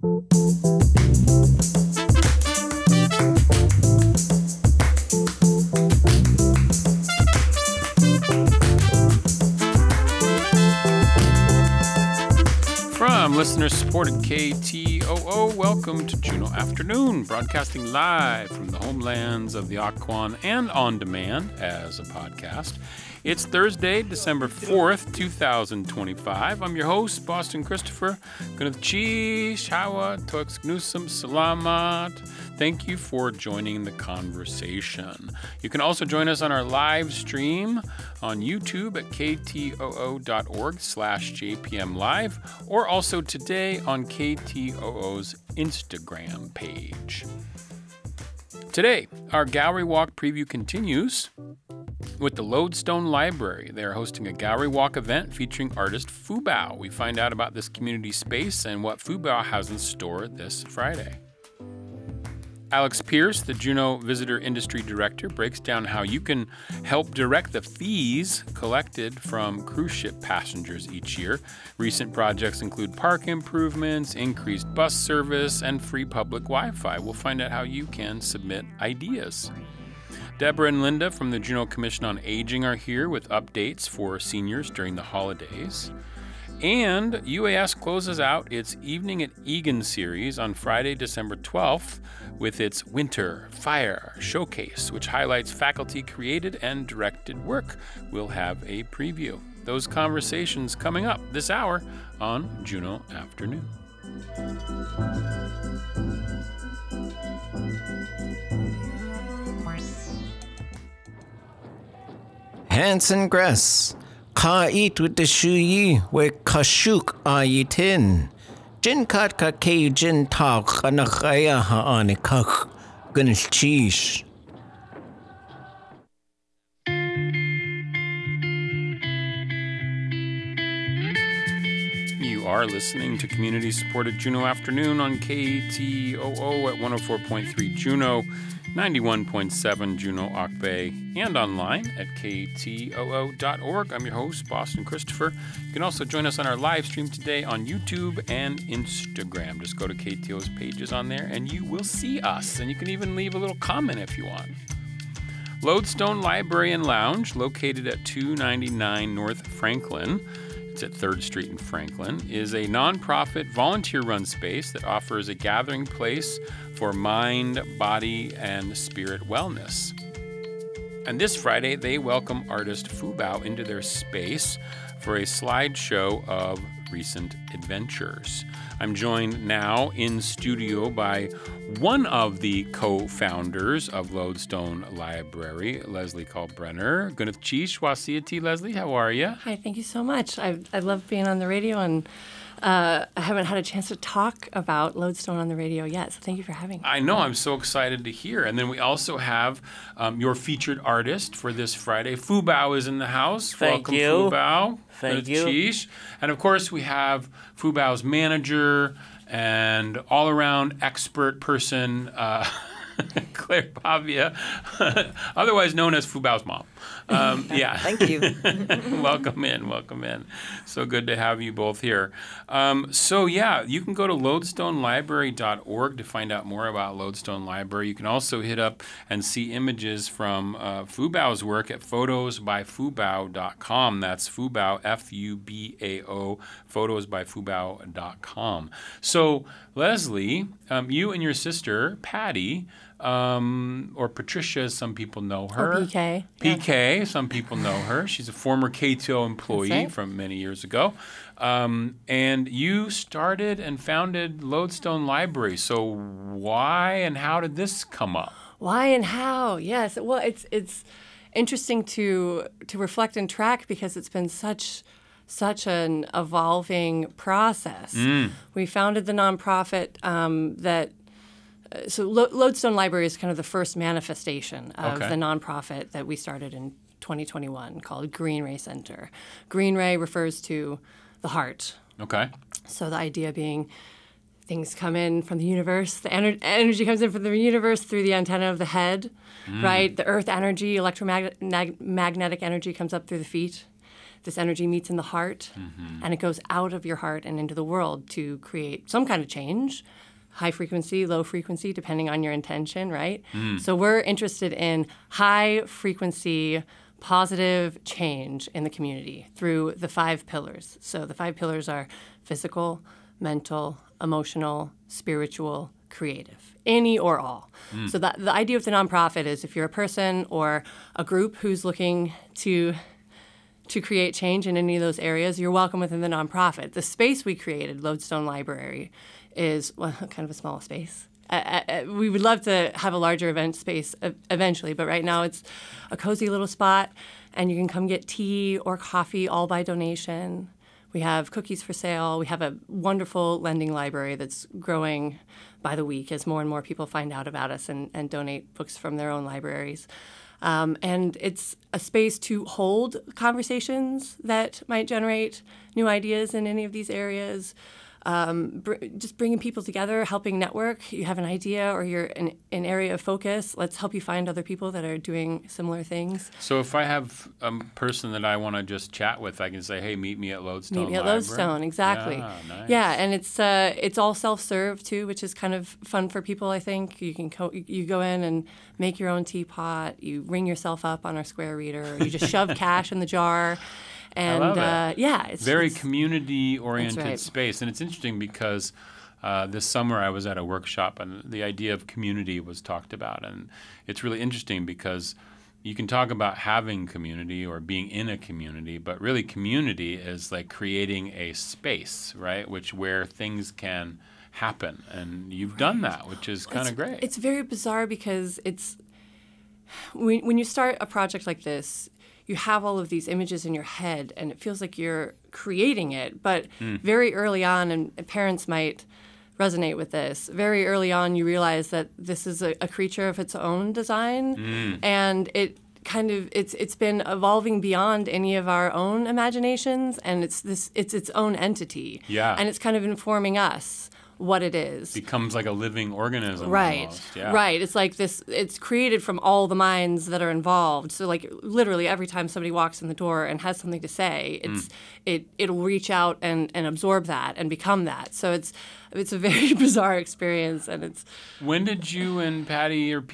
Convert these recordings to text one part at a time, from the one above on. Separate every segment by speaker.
Speaker 1: From listener-supported KTOO, welcome to Juneau Afternoon, broadcasting live from the homelands of the Occoquan and on demand as a podcast. It's Thursday, December 4th, 2025. I'm your host, Boston Christopher. Gunatchi, Shawa, Tox Gnusum, Salamat. Thank you for joining the conversation. You can also join us on our live stream on YouTube at ktoo.org/JPMLive, or also today on KTOO's Instagram page. Today, our gallery walk preview continues with the Lodestone Library. They are hosting a gallery walk event featuring artist Fubao. We find out about this community space and what Fubao has in store this Friday. Alex Pierce, the Juneau Visitor Industry Director, breaks down how you can help direct the fees collected from cruise ship passengers each year. Recent projects include park improvements, increased bus service, and free public Wi-Fi. We'll find out how you can submit ideas. Deborah and Linda from the Juneau Commission on Aging are here with updates for seniors during the holidays. And UAS closes out its Evening at Egan series on Friday, December 12th with its Winter Fire Showcase, which highlights faculty-created and directed work. We'll have a preview. Those conversations coming up this hour on Juneau Afternoon.
Speaker 2: Hanson Gress. Ka eat with the shuyi we kashuk ayitin. Jin kat ka ke jin tak anakaya ha anikak gunil cheesh.
Speaker 1: You are listening to community-supported Juneau Afternoon on KTOO at 104.3 Juneau, 91.7 Juneau Ock Bay, and online at ktoo.org. I'm your host, Boston Christopher. You can also join us on our live stream today on YouTube and Instagram. Just go to KTO's pages on there and you will see us. And you can even leave a little comment if you want. Lodestone Library and Lounge, located at 299 North Franklin, it's at 3rd Street in Franklin, is a nonprofit volunteer-run space that offers a gathering place for mind, body, and spirit wellness. And this Friday, they welcome artist Fubao into their space for a slideshow of recent adventures. I'm joined now in studio by one of the co-founders of Lodestone Library, Leslie Kalbrenner. Gunatchi Shwasiati, Leslie, how are you?
Speaker 3: Hi, thank you so much. I love being on the radio, and I haven't had a chance to talk about Lodestone on the radio yet, so thank you for having me.
Speaker 1: I know, I'm so excited to hear. And then we also have your featured artist for this Friday. Fubao is in the house.
Speaker 4: Thank
Speaker 1: Welcome,
Speaker 4: you.
Speaker 1: Fubao.
Speaker 4: Thank you.
Speaker 1: Gunatchi. And of course, we have Fubao's manager and all-around expert person, Claire Pavia, otherwise known as Fubao's mom. Yeah.
Speaker 3: Thank you.
Speaker 1: Welcome in. So good to have you both here. You can go to lodestonelibrary.org to find out more about Lodestone Library. You can also hit up and see images from Fubao's work at photosbyfubao.com. That's Fubao, Fubao, photosbyfubao.com. So, Leslie, you and your sister, Patty, or Patricia, as some people know her.
Speaker 3: Or PK.
Speaker 1: PK, some people know her. She's a former KTO employee
Speaker 3: That's right.
Speaker 1: from many years ago. And you started and founded Lodestone Library. So why and how did this come up?
Speaker 3: Why and how? Yes. Well, it's interesting to reflect and track because it's been such an evolving process. We founded the nonprofit so Lodestone Library is kind of the first manifestation of the nonprofit that we started in 2021 called Green Ray Center. Green Ray refers to the heart.
Speaker 1: Okay.
Speaker 3: So the idea being things come in from the universe, the energy comes in from the universe through the antenna of the head, right? The earth energy, electromagnetic energy comes up through the feet. this energy meets in the heart, and it goes out of your heart and into the world to create some kind of change. High frequency, low frequency, depending on your intention, right? So we're interested in high frequency, positive change in the community through the 5 pillars. So the 5 pillars are physical, mental, emotional, spiritual, creative, any or all. So the idea of the nonprofit is if you're a person or a group who's looking to create change in any of those areas, you're welcome within the nonprofit. The space we created, Lodestone Library, is kind of a small space. We would love to have a larger event space eventually, but right now it's a cozy little spot, and you can come get tea or coffee all by donation. We have cookies for sale. We have a wonderful lending library that's growing by the week as more and more people find out about us and donate books from their own libraries. And it's a space to hold conversations that might generate new ideas in any of these areas. Just bringing people together, helping network. You have an idea or you're in an area of focus. Let's help you find other people that are doing similar things.
Speaker 1: So if I have a person that I want to just chat with, I can say, hey, meet me at Lodestone
Speaker 3: Meet me at
Speaker 1: Library.
Speaker 3: Lodestone, exactly.
Speaker 1: Yeah, nice.
Speaker 3: Yeah, and it's all self-serve too, which is kind of fun for people, I think. You can you go in and make your own teapot. You ring yourself up on our Square Reader. You just shove cash in the jar. And
Speaker 1: I love it.
Speaker 3: Yeah,
Speaker 1: It's
Speaker 3: it's
Speaker 1: very
Speaker 3: it's-
Speaker 1: community-oriented
Speaker 3: That's right.
Speaker 1: space. And it's interesting because this summer I was at a workshop and the idea of community was talked about. And it's really interesting because you can talk about having community or being in a community, but really community is like creating a space, right, where things can happen. And you've done that, which is kind of great.
Speaker 3: It's very bizarre because it's when you start a project like this, you have all of these images in your head and it feels like you're creating it. But very early on, and parents might resonate with this, very early on you realize that this is a creature of its own design. And it's been evolving beyond any of our own imaginations, and it's its own entity.
Speaker 1: Yeah.
Speaker 3: And it's kind of informing us what it is.
Speaker 1: Becomes like a living organism
Speaker 3: Right.
Speaker 1: almost. Yeah.
Speaker 3: Right. It's like this, it's created from all the minds that are involved. So like literally every time somebody walks in the door and has something to say, it'll reach out and absorb that and become that. So it's a very bizarre experience, and it's
Speaker 1: When did you and Patty or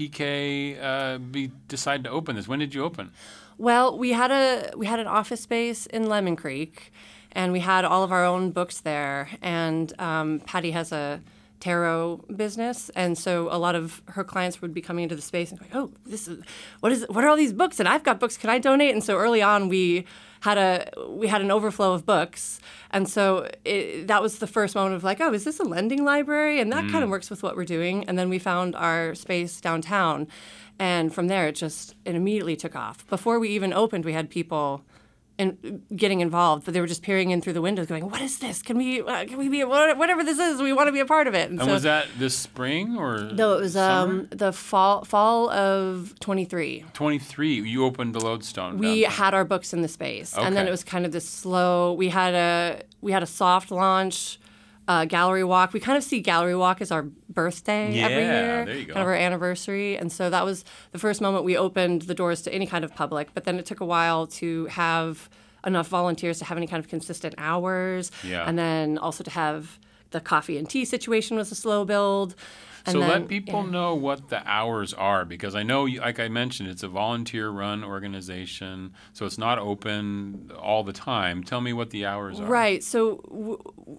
Speaker 1: PK decide to open this? When did you open?
Speaker 3: well, we had an office space in Lemon Creek, and we had all of our own books there. And Patty has a tarot business, and so a lot of her clients would be coming into the space and going, "Oh, what are all these books? And I've got books. Can I donate?" And so early on, we had an overflow of books, and so that was the first moment of like, "Oh, is this a lending library?" And that kind of works with what we're doing. And then we found our space downtown, and from there, it immediately took off. Before we even opened, we had people getting involved, but they were just peering in through the windows going, "What is this? Can we be, whatever this is, we want to be a part of it."
Speaker 1: And was that this spring or
Speaker 3: No, it was
Speaker 1: summer?
Speaker 3: the fall of 23.
Speaker 1: 23. You opened the Lodestone.
Speaker 3: We
Speaker 1: downtown.
Speaker 3: had our books in the space, and then
Speaker 1: Okay.
Speaker 3: it was kind of this slow. We had a soft launch, gallery walk. We kind of see gallery walk as our birthday every
Speaker 1: Yeah,
Speaker 3: year,
Speaker 1: there you go.
Speaker 3: kind of our anniversary, and so that was the first moment we opened the doors to any kind of public. But then it took a while to have enough volunteers to have any kind of consistent hours,
Speaker 1: Yeah.
Speaker 3: and then also to have the coffee and tea situation was a slow build. And
Speaker 1: So
Speaker 3: then,
Speaker 1: let people know what the hours are, because I know, like I mentioned, it's a volunteer-run organization, so it's not open all the time. Tell me what the hours are.
Speaker 3: Right. So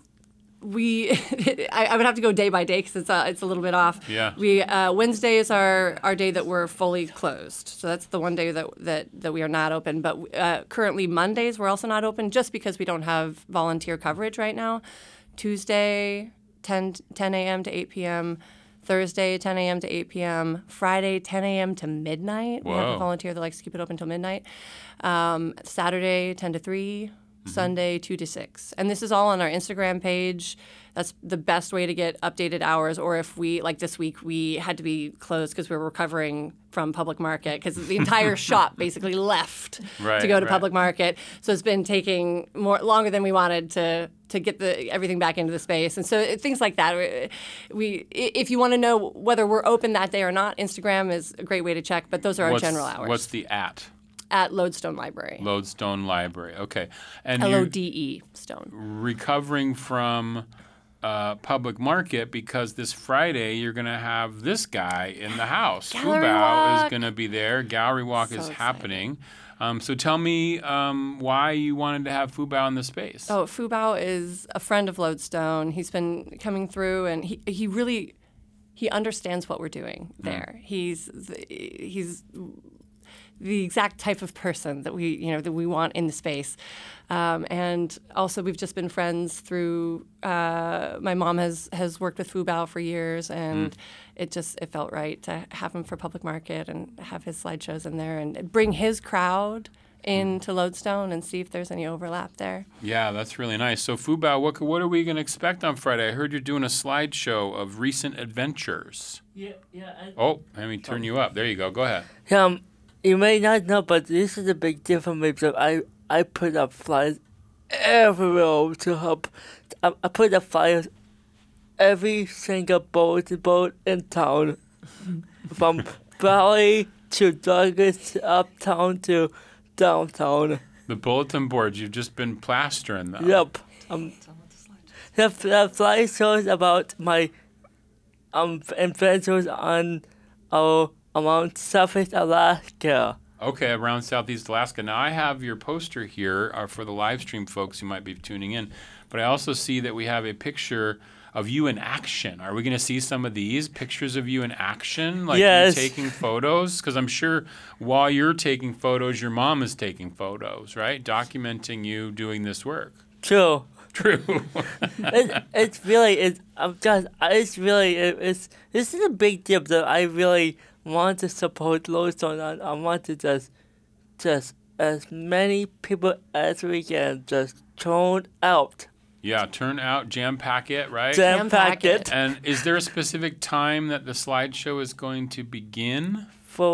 Speaker 3: I would have to go day by day because it's a little bit off.
Speaker 1: Yeah.
Speaker 3: Wednesday is our day that we're fully closed. So that's the one day that we are not open. But currently Mondays we're also not open just because we don't have volunteer coverage right now. Tuesday 10 a.m. to 8 p.m. Thursday 10 a.m. to 8 p.m. Friday 10 a.m. to midnight. We have
Speaker 1: Whoa.
Speaker 3: a volunteer that likes to keep it open until midnight. Saturday 10 to 3. Sunday 2 to 6. And this is all on our Instagram page. That's the best way to get updated hours. Or if like this week, we had to be closed because we were recovering from public market because the entire shop basically left to go to
Speaker 1: Right.
Speaker 3: public market. So it's been taking longer than we wanted to get everything back into the space. And so things like that. If you want to know whether we're open that day or not, Instagram is a great way to check. But those are our general hours.
Speaker 1: What's the at?
Speaker 3: at Lodestone Library.
Speaker 1: Lodestone Library. Okay. And
Speaker 3: LODE Stone.
Speaker 1: recovering from public market because this Friday you're going to have this guy in the house.
Speaker 3: Gallery
Speaker 1: Fubao is
Speaker 3: Walk.
Speaker 1: going to be there. Gallery Walk
Speaker 3: So
Speaker 1: is
Speaker 3: exciting.
Speaker 1: happening. So tell me why you wanted to have Fubao in the space.
Speaker 3: Oh, Fubao is a friend of Lodestone. He's been coming through, and he really understands what we're doing there. He's the exact type of person that we want in the space. And also, we've just been friends through. My mom has worked with Fubao for years, and it felt right to have him for public market and have his slideshows in there and bring his crowd into Lodestone and see if there's any overlap there.
Speaker 1: Yeah, that's really nice. So Fubao, what are we going to expect on Friday? I heard you're doing a slideshow of recent adventures.
Speaker 4: Yeah.
Speaker 1: Oh, let me turn you up. There you go. Go ahead.
Speaker 4: You may not know, but this is a big deal for me because I put up flyers everywhere to help. I put up flyers every single boat in town, from Valley to Douglas to uptown to downtown.
Speaker 1: The bulletin boards, you've just been plastering them.
Speaker 4: Yep. The flyer shows about my adventures on around Southeast Alaska.
Speaker 1: Okay, around Southeast Alaska. Now, I have your poster here for the live stream folks who might be tuning in, but I also see that we have a picture of you in action. Are we going to see some of these pictures of you in action? Like
Speaker 4: Yes.
Speaker 1: you taking photos? Because I'm sure while you're taking photos, your mom is taking photos, right? Documenting you doing this work.
Speaker 4: True.
Speaker 1: True.
Speaker 4: This is a big deal that I really want to support Lodestone. I want to just as many people as we can just turn out.
Speaker 1: Yeah, turn out, jam pack it, right?
Speaker 4: Jam pack
Speaker 3: it.
Speaker 4: it
Speaker 1: And is there a specific time that the slideshow is going to begin?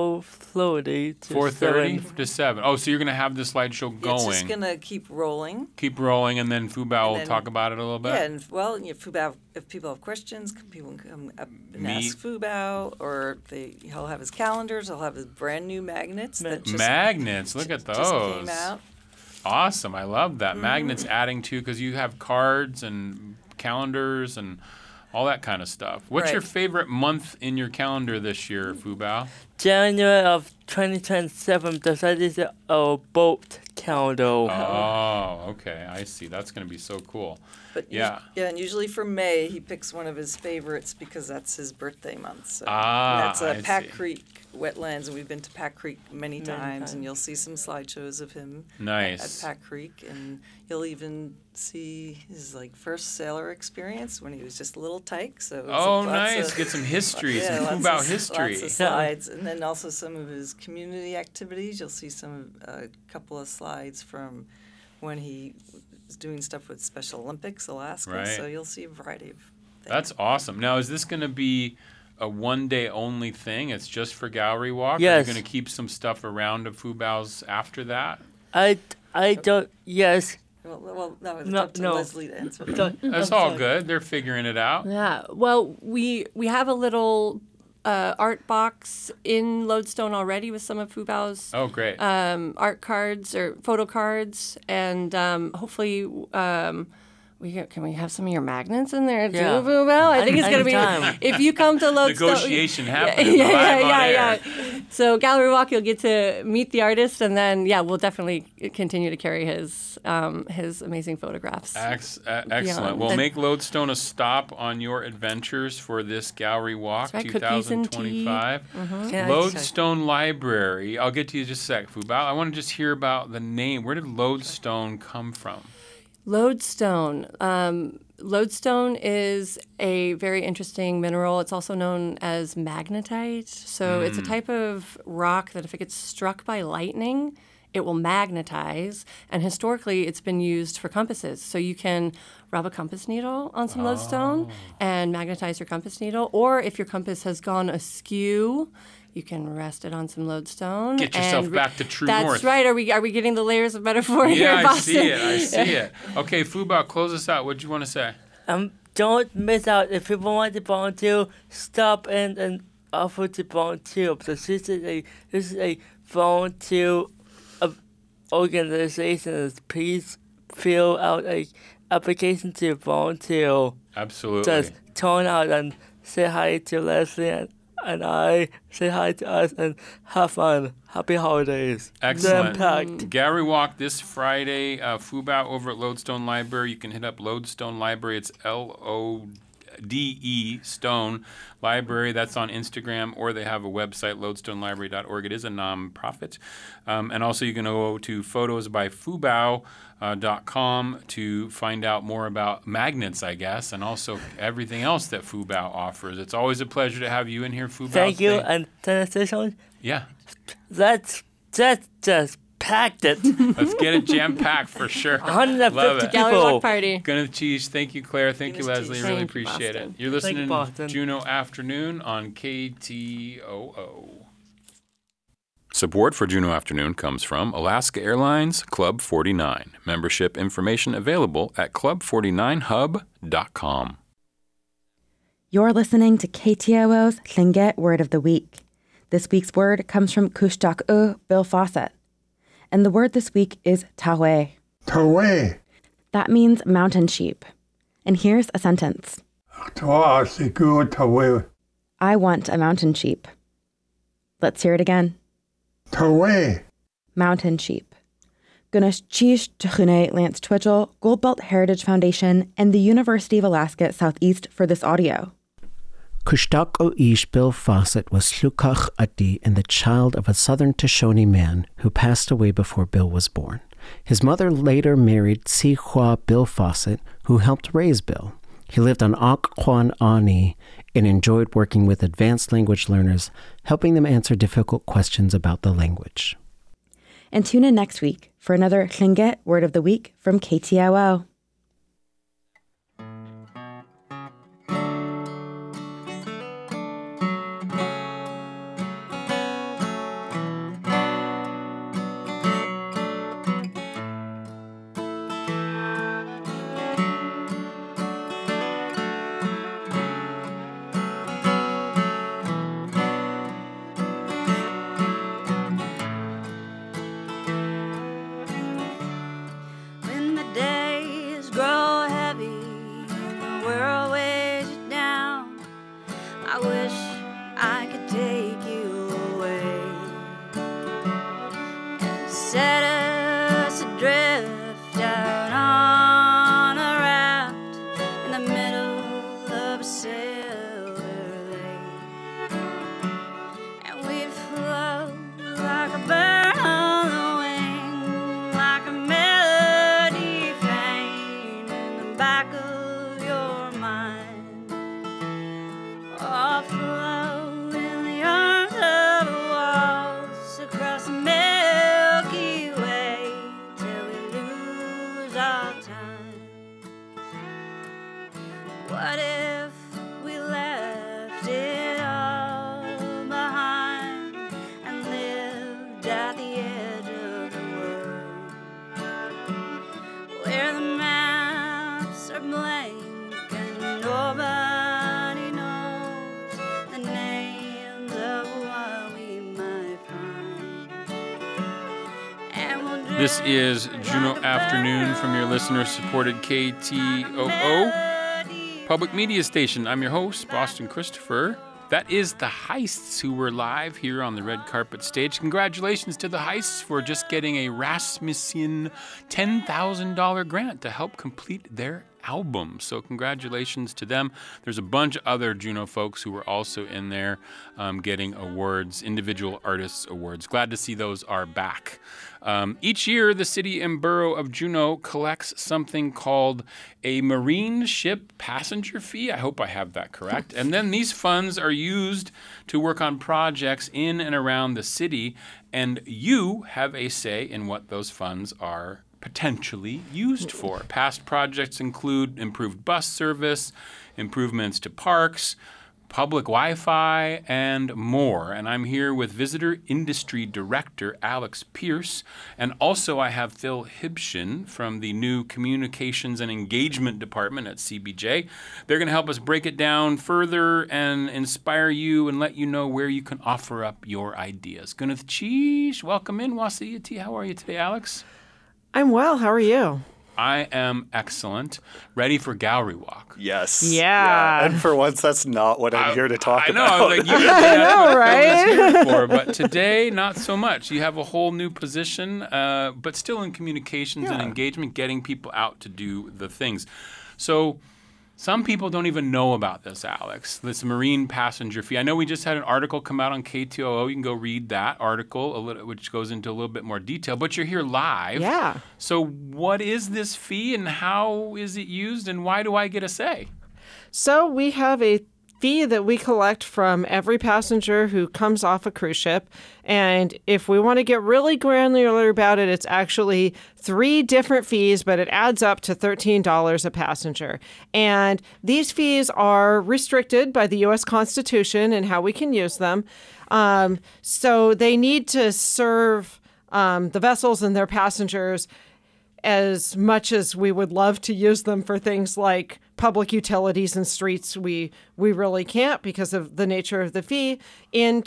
Speaker 4: 4:30 to
Speaker 1: 4:30
Speaker 4: 7.
Speaker 1: to 7. Oh, so you're going to have the slideshow
Speaker 5: It's
Speaker 1: going.
Speaker 5: just going to keep rolling.
Speaker 1: Keep rolling, and then Fubao will
Speaker 5: then-
Speaker 1: talk about it a little bit.
Speaker 5: Yeah, and Fubao, if people have questions, people can come up and ask Fubao, or he'll have his calendars. He'll have his brand new magnets that just
Speaker 1: Magnets, look at
Speaker 5: just
Speaker 1: those.
Speaker 5: came out.
Speaker 1: Awesome, I love that. Magnets adding to, because you have cards and calendars and all that kind of stuff. What's your
Speaker 5: Right.
Speaker 1: favorite month in your calendar this year, Fubao?
Speaker 4: January of 2027, that is a boat calendar.
Speaker 1: Oh, okay, I see. That's going to be so cool.
Speaker 5: But
Speaker 1: Yeah.
Speaker 5: and usually for May, he picks one of his favorites because that's his birthday month. So
Speaker 1: Ah,
Speaker 5: that's
Speaker 1: I
Speaker 5: Pack
Speaker 1: see.
Speaker 5: Creek wetlands, and we've been to Pack Creek many times, and you'll see some slideshows of him
Speaker 1: Nice.
Speaker 5: at Pack Creek, and you'll even see his first sailor experience when he was just a little tyke. So
Speaker 1: Oh,
Speaker 5: lots
Speaker 1: nice.
Speaker 5: of-
Speaker 1: Get some history, some
Speaker 5: lots
Speaker 1: Fubao
Speaker 5: of-
Speaker 1: history.
Speaker 5: Lots of slides, and then also some of his community activities. You'll see a couple of slides from when he was doing stuff with Special Olympics Alaska.
Speaker 1: Right.
Speaker 5: So you'll see a variety of things.
Speaker 1: That's awesome. Now, is this going to be a one-day only thing? It's just for Gallery Walk?
Speaker 4: Yes.
Speaker 1: Are you going to keep some stuff around of Fubao's after that?
Speaker 4: I don't. Yes.
Speaker 5: Well, no, it's
Speaker 4: No,
Speaker 5: up to
Speaker 4: no.
Speaker 5: Leslie to answer.
Speaker 1: That's all good. They're figuring it out.
Speaker 3: Yeah. Well, we have a little art box in Lodestone already with some of Fubao's
Speaker 1: Oh, great.
Speaker 3: art cards or photo cards, and hopefully can we have some of your magnets in there too,
Speaker 4: Yeah.
Speaker 3: Fubao? I think it's gonna be
Speaker 4: Anytime.
Speaker 3: if you come to Lodestone.
Speaker 1: Negotiation happening
Speaker 3: Yeah,
Speaker 1: live on
Speaker 3: yeah,
Speaker 1: air.
Speaker 3: yeah. So Gallery Walk, you'll get to meet the artist, and then we'll definitely continue to carry his amazing photographs.
Speaker 1: Excellent. We'll
Speaker 3: And-
Speaker 1: make Lodestone a stop on your adventures for this Gallery Walk
Speaker 3: That's right, cookies and tea.
Speaker 1: 2025.
Speaker 4: Can I
Speaker 1: Lodestone Library. I'll get to you in just a sec, Fubao. I want to just hear about the name. Where did Lodestone come from?
Speaker 3: Lodestone. Lodestone is a very interesting mineral. It's also known as magnetite. So it's a type of rock that if it gets struck by lightning, it will magnetize. And historically, it's been used for compasses. So you can rub a compass needle on some lodestone and magnetize your compass needle. Or if your compass has gone askew, you can rest it on some lodestone.
Speaker 1: Get yourself
Speaker 3: and
Speaker 1: back to true
Speaker 3: that's
Speaker 1: north.
Speaker 3: right. Are we getting the layers of metaphor here,
Speaker 1: Yeah, I
Speaker 3: Boston?
Speaker 1: see it. I see it. Okay, Fubao, close us out. What do you want to say?
Speaker 4: Don't miss out. If people want to volunteer, stop in and offer to volunteer. So this is a volunteer organizations, please fill out a application to volunteer.
Speaker 1: Absolutely.
Speaker 4: Just turn out and say hi to Leslie and I. Say hi to us and have fun. Happy holidays.
Speaker 1: Excellent.
Speaker 4: Jam-packed.
Speaker 1: Gallery Walk this Friday, Fubao over at Lodestone Library. You can hit up Lodestone Library. It's LODE Stone Library. That's on Instagram, or they have a website, lodestonelibrary.org. It is a nonprofit. And also you can go to photosbyfubao.com to find out more about magnets, I guess, and also everything else that Fubao offers. It's always a pleasure to have you in here, Fubao.
Speaker 4: Thank you. And can I say something?
Speaker 1: Yeah.
Speaker 4: Let's just packed it.
Speaker 1: Let's get it jam-packed for sure.
Speaker 4: 150
Speaker 1: Love it.
Speaker 3: Gallery Walk
Speaker 4: people.
Speaker 3: party.
Speaker 1: Guinness cheese. Thank you, Claire. Thank you,
Speaker 5: Guinness
Speaker 1: Leslie.
Speaker 5: cheese.
Speaker 1: Really
Speaker 3: Thank you,
Speaker 1: appreciate
Speaker 3: Boston.
Speaker 1: it. You're
Speaker 4: Thank you,
Speaker 1: listening to
Speaker 4: Boston.
Speaker 1: Juno Afternoon on KTOO. Support for Juno Afternoon comes from Alaska Airlines Club 49. Membership information available at club49hub.com.
Speaker 6: You're listening to KTOO's Tlingit Word of the Week. This week's word comes from Kushtaq Bill Fawcett. And the word this week is Tawe.
Speaker 7: Tawe,
Speaker 6: That means mountain sheep. And here's a sentence.
Speaker 7: Tawa Siku Tawe,
Speaker 6: I want a mountain sheep. Let's hear it again.
Speaker 7: Tawe,
Speaker 6: Mountain sheep. Gunash Chish Tchune Lance Twitchell, Goldbelt Heritage Foundation, and the University of Alaska Southeast for this audio.
Speaker 2: Kushtaq Ish Bill Fawcett was Slukach Ati and the child of a southern Shoshone man who passed away before Bill was born. His mother later married Sihua Bill Fawcett, who helped raise Bill. He lived on Akquan Ani and enjoyed working with advanced language learners, helping them answer difficult questions about the language.
Speaker 6: And tune in next week for another Tlingit Word of the Week from KTOO.
Speaker 8: When the days grow heavy and the world weighs you down, I wish I could take you away and set us adrift out on a raft in the middle of a silver lake, and we'd float like a bird on the wing, like a melody faint in the back of your mind. Afloat in the arms of a waltz across the Milky Way till we lose our time. What if we left it all behind and lived at the edge of the world, where the maps are blank and nobody knows the names of what we might find? And we'll
Speaker 1: This is
Speaker 8: drift
Speaker 1: Juno
Speaker 8: like a
Speaker 1: Afternoon from your
Speaker 8: bird
Speaker 1: listener-supported KTOO public media station. I'm your host, Boston Christopher. That is the Heists, who were live here on the red carpet stage. Congratulations to the Heists for just getting a Rasmussen $10,000 grant to help complete their album. So congratulations to them. There's a bunch of other Juno folks who were also in there getting awards, individual artists awards. Glad to see those are back. Each year, the city and borough of Juneau collects something called a marine ship passenger fee. I hope I have that correct. And then these funds are used to work on projects in and around the city, and you have a say in what those funds are potentially used for. Past projects include improved bus service, improvements to parks, public Wi-Fi, and more. And I'm here with Visitor Industry Director Alex Pierce. And also I have Phil Hibshin from the new Communications and Engagement Department at CBJ. They're going to help us break it down further and inspire you and let you know where you can offer up your ideas. Gunath Cheesh, welcome in. Wasiyati, how are you today, Alex?
Speaker 9: I'm well. How are you?
Speaker 1: I am excellent. Ready for Gallery Walk.
Speaker 10: Yes.
Speaker 9: Yeah.
Speaker 10: And for once, that's not what I'm here to talk
Speaker 1: I know.
Speaker 10: about.
Speaker 1: I was like, usually that's what Phil is here for, but today, not so much. You have a whole new position, but still in communications and engagement, getting people out to do the things. So some people don't even know about this, Alex, this marine passenger fee. I know we just had an article come out on KTOO. You can go read that article, which goes into a little bit more detail. But you're here live.
Speaker 9: Yeah.
Speaker 1: So what is this fee and how is it used and why do I get a say?
Speaker 9: So we have a fee that we collect from every passenger who comes off a cruise ship. And if we want to get really granular about it, it's actually 3 different fees, but it adds up to $13 a passenger. And these fees are restricted by the U.S. Constitution and how we can use them. So they need to serve the vessels and their passengers as much as we would love to use them for things like public utilities and streets. We really can't because of the nature of the fee. In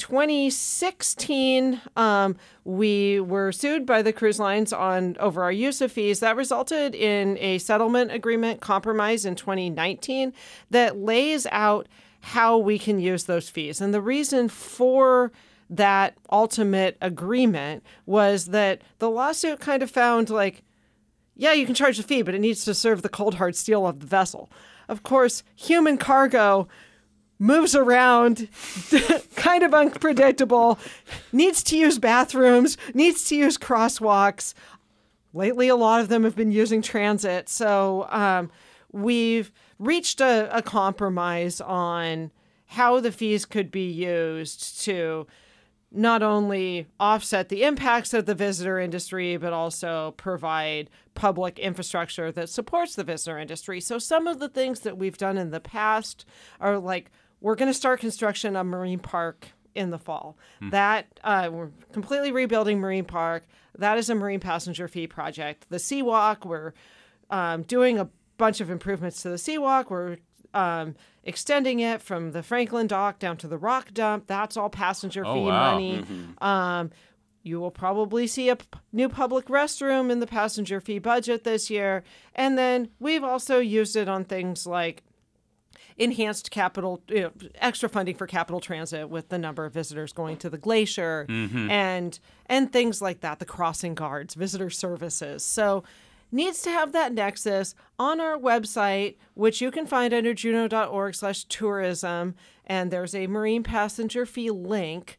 Speaker 9: 2016, we were sued by the cruise lines over our use of fees. That resulted in a settlement agreement compromise in 2019 that lays out how we can use those fees. And the reason for that ultimate agreement was that the lawsuit kind of found like, yeah, you can charge a fee, but it needs to serve the cold, hard steel of the vessel. Of course, human cargo moves around, kind of unpredictable, needs to use bathrooms, needs to use crosswalks. Lately, a lot of them have been using transit. So we've reached a compromise on how the fees could be used to not only offset the impacts of the visitor industry, but also provide public infrastructure that supports the visitor industry. So some of the things that we've done in the past are like, we're going to start construction of Marine Park in the fall. That we're completely rebuilding Marine Park. That is a marine passenger fee project. The Seawalk, we're doing a bunch of improvements to the Seawalk. We're extending it from the Franklin Dock down to the Rock Dump. That's all passenger fee money. You will probably see a new public restroom in the passenger fee budget this year. And then we've also used it on things like enhanced capital, extra funding for capital transit with the number of visitors going to the glacier and things like that, the crossing guards, visitor services. So needs to have that nexus on our website, which you can find under juneau.org/tourism. And there's a marine passenger fee link.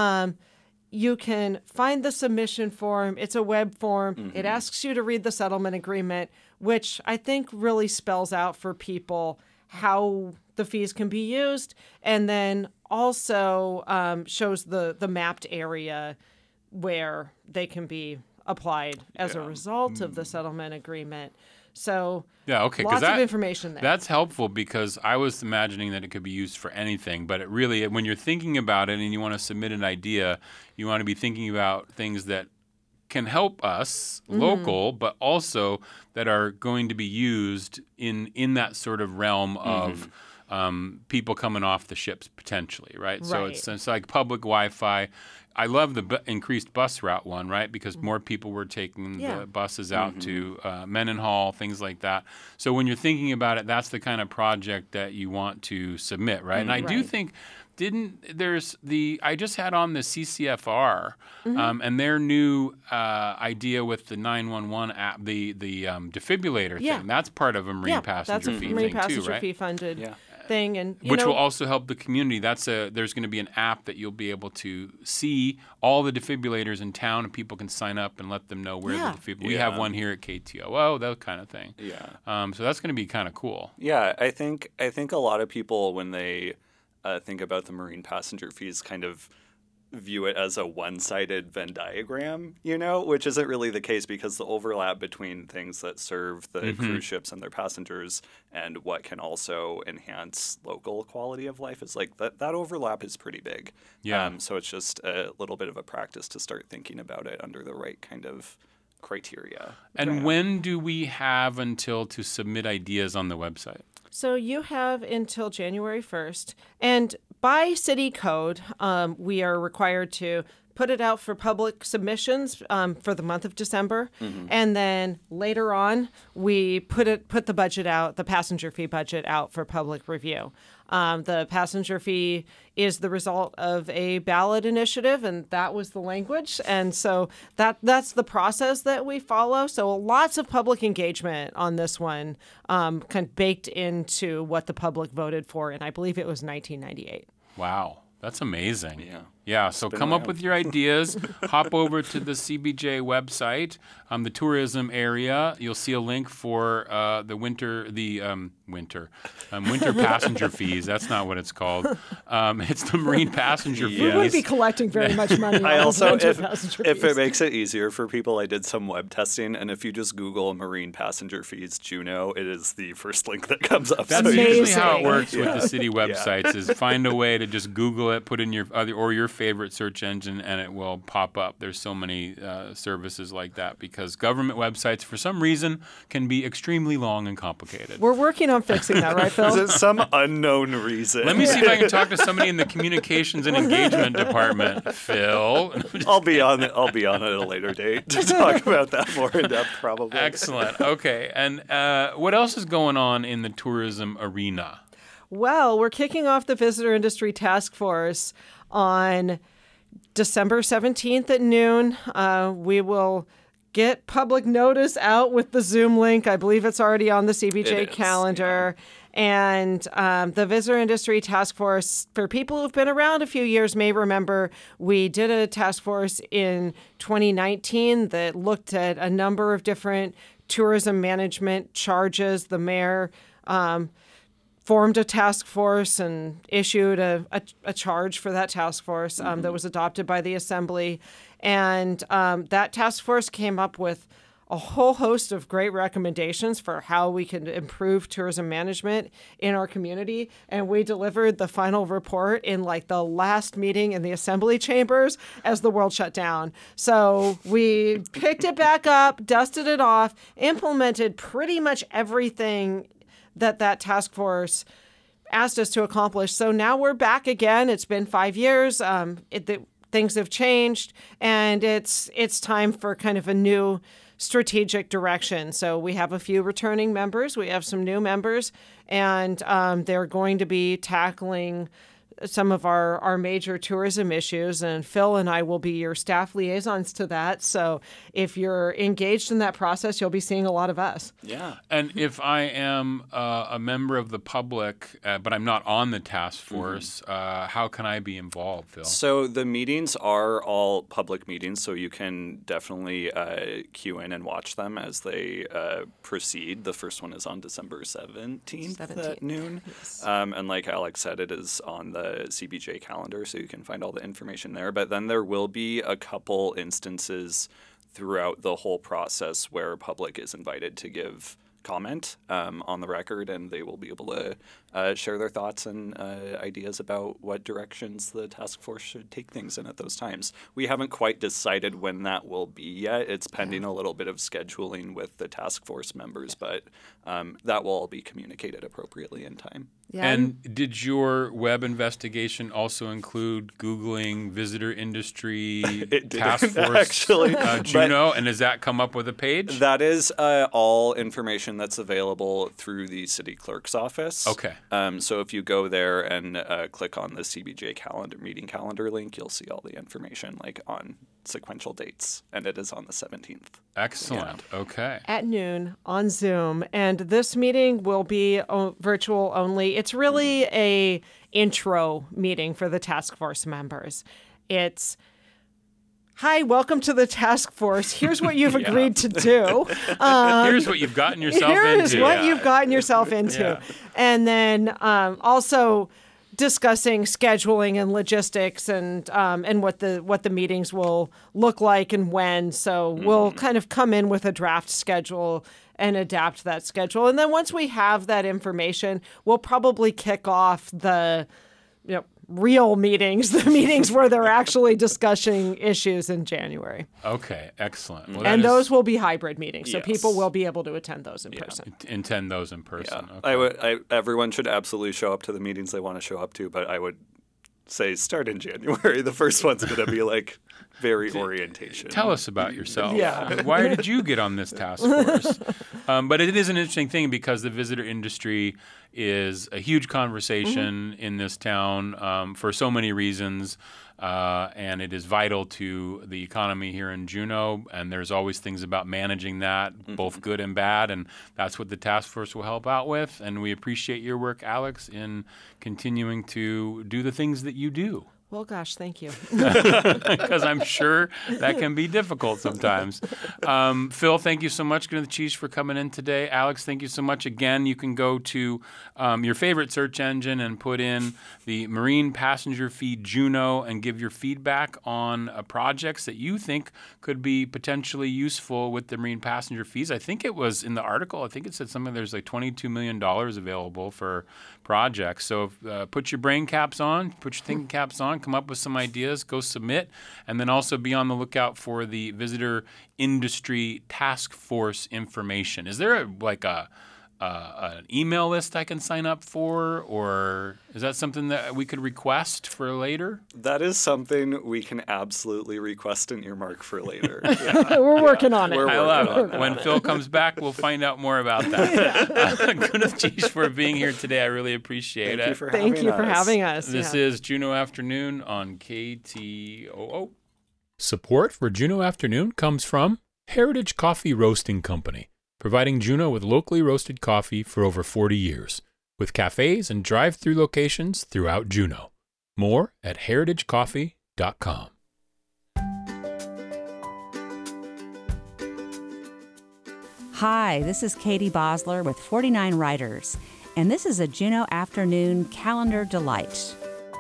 Speaker 9: You can find the submission form. It's a web form. It asks you to read the settlement agreement, which I think really spells out for people how the fees can be used. And then also shows the mapped area where they can be applied as a result of the settlement agreement. So lots of information there.
Speaker 1: That's helpful because I was imagining that it could be used for anything, but it really, when you're thinking about it and you want to submit an idea, you want to be thinking about things that can help us local, but also that are going to be used in that sort of realm of people coming off the ships potentially, right? So it's like public Wi-Fi. I love the increased bus route one, right? Because more people were taking the buses out to Mendenhall, things like that. So when you're thinking about it, that's the kind of project that you want to submit, right? And I do think, I just had on the CCFR and their new idea with the 911 app, the defibrillator thing. That's part of a marine passenger fee
Speaker 9: marine
Speaker 1: thing
Speaker 9: passenger
Speaker 1: too, right?
Speaker 9: fee funded thing, and
Speaker 1: which will also help the community. There's going to be an app that you'll be able to see all the defibrillators in town, and people can sign up and let them know where the defibrillator. We have one here at KTOO, that kind of thing. So that's going to be kind of cool.
Speaker 10: Yeah, I think a lot of people when they think about the marine passenger fees kind of view it as a one-sided Venn diagram, which isn't really the case because the overlap between things that serve the cruise ships and their passengers and what can also enhance local quality of life is like that overlap is pretty big.
Speaker 1: Yeah.
Speaker 10: So it's just a little bit of a practice to start thinking about it under the right kind of criteria.
Speaker 1: And when do we have until to submit ideas on the website?
Speaker 9: So you have until January 1st. And by city code, we are required to put it out for public submissions for the month of December. And then later on, we put the budget out, the passenger fee budget out for public review. The passenger fee is the result of a ballot initiative, and that was the language. And so that's the process that we follow. So lots of public engagement on this one, kind of baked into what the public voted for, and I believe it was 1998.
Speaker 1: Wow. That's amazing.
Speaker 10: Yeah.
Speaker 1: Yeah, so come up with your ideas. Hop over to the CBJ website, the tourism area. You'll see a link for the winter passenger fees. That's not what it's called. It's the marine passenger fees.
Speaker 9: We wouldn't be collecting very much money.
Speaker 10: I
Speaker 9: on
Speaker 10: also,
Speaker 9: those winter passenger
Speaker 10: if
Speaker 9: fees.
Speaker 10: it makes it easier for people, I did some web testing, and if you just Google marine passenger fees Juneau, it is the first link that comes up.
Speaker 1: That's
Speaker 10: So you
Speaker 1: usually
Speaker 10: just-
Speaker 1: how it works with the city websites is find a way to just Google it, put in your favorite search engine, and it will pop up. There's so many services like that because government websites, for some reason, can be extremely long and complicated.
Speaker 9: We're working on fixing that, right, Phil?
Speaker 10: Is it some unknown reason?
Speaker 1: Let me see if I can talk to somebody in the communications and engagement department. Phil.
Speaker 10: I'll be on it at a later date to talk about that more in depth, probably.
Speaker 1: Excellent. Okay. And what else is going on in the tourism arena?
Speaker 9: Well, we're kicking off the Visitor Industry Task Force on December 17th at noon. We will get public notice out with the Zoom link. I believe it's already on the CBJ calendar. Yeah. And the Visitor Industry Task Force, for people who've been around a few years, may remember we did a task force in 2019 that looked at a number of different tourism management charges. The mayor formed a task force and issued a charge for that task force that was adopted by the Assembly. And that task force came up with a whole host of great recommendations for how we can improve tourism management in our community. And we delivered the final report in like the last meeting in the Assembly chambers as the world shut down. So we picked it back up, dusted it off, implemented pretty much everything that task force asked us to accomplish. So now we're back again. It's been 5 years. Things have changed, and it's time for kind of a new strategic direction. So we have a few returning members. We have some new members, and they're going to be tackling some of our major tourism issues, and Phil and I will be your staff liaisons to that. So if you're engaged in that process, you'll be seeing a lot of us.
Speaker 10: Yeah.
Speaker 1: And if I am a member of the public, but I'm not on the task force, how can I be involved, Phil?
Speaker 10: So the meetings are all public meetings, so you can definitely queue in and watch them as they proceed. The first one is on December 17th at noon.
Speaker 3: Yes.
Speaker 10: And like Alex said, it is on the CBJ calendar, so you can find all the information there. But then there will be a couple instances throughout the whole process where public is invited to give comment on the record, and they will be able to share their thoughts and ideas about what directions the task force should take things in at those times. We haven't quite decided when that will be yet. It's pending a little bit of scheduling with the task force members, but that will all be communicated appropriately in time.
Speaker 3: Yeah.
Speaker 1: And did your web investigation also include Googling visitor industry task force
Speaker 10: actually,
Speaker 1: Juneau? And does that come up with a page?
Speaker 10: That is all information that's available through the city clerk's office.
Speaker 1: Okay.
Speaker 10: So if you go there and click on the CBJ meeting calendar link, you'll see all the information like on sequential dates, and it is on the 17th.
Speaker 1: Excellent. Yeah. Okay.
Speaker 9: At noon on Zoom, and this meeting will be virtual only. It's really a intro meeting for the task force members. It's, hi, welcome to the task force. Here's what you've agreed to do.
Speaker 1: Here's what you've gotten yourself into.
Speaker 9: Here's what you've gotten yourself into.
Speaker 1: Yeah.
Speaker 9: And then also discussing scheduling and logistics and what the meetings will look like and when. So we'll kind of come in with a draft schedule and adapt that schedule. And then once we have that information, we'll probably kick off the real meetings, the meetings where they're actually discussing issues in January.
Speaker 1: Okay, excellent. Well,
Speaker 9: and those will be hybrid meetings, so people will be able to attend those in person.
Speaker 1: Attend those in person.
Speaker 10: Yeah.
Speaker 1: Okay.
Speaker 10: Everyone should absolutely show up to the meetings they want to show up to, but I would say start in January. The first one's going to be like very orientation.
Speaker 1: Tell us about yourself.
Speaker 9: Yeah.
Speaker 1: Why did you get on this task force? But it is an interesting thing because the visitor industry is a huge conversation in this town for so many reasons. And it is vital to the economy here in Juneau, and there's always things about managing that, both good and bad, and that's what the task force will help out with. And we appreciate your work, Alex, in continuing to do the things that you do.
Speaker 9: Well, gosh, thank you.
Speaker 1: Because I'm sure that can be difficult sometimes. Phil, thank you so much, Gnatchish, for coming in today. Alex, thank you so much again. You can go to your favorite search engine and put in the Marine Passenger Feed Juneau and give your feedback on projects that you think could be potentially useful with the marine passenger fees. I think it was in the article, I think it said something, there's like $22 million available for projects. So put your brain caps on, put your thinking caps on, come up with some ideas, go submit, and then also be on the lookout for the Visitor Industry Task Force information. Is there an email list I can sign up for, or is that something that we could request for later?
Speaker 10: That is something we can absolutely request an earmark for later.
Speaker 9: We're working on it.
Speaker 1: I love it. When Phil comes back, we'll find out more about that. Gnatchish for being here today. I really appreciate it.
Speaker 9: Thank you for having us.
Speaker 1: This is Juneau Afternoon on KTOO. Support for Juneau Afternoon comes from Heritage Coffee Roasting Company, providing Juneau with locally roasted coffee for over 40 years, with cafes and drive-through locations throughout Juneau. More at heritagecoffee.com.
Speaker 11: Hi, this is Katie Bosler with 49 Writers, and this is a Juneau Afternoon Calendar Delight.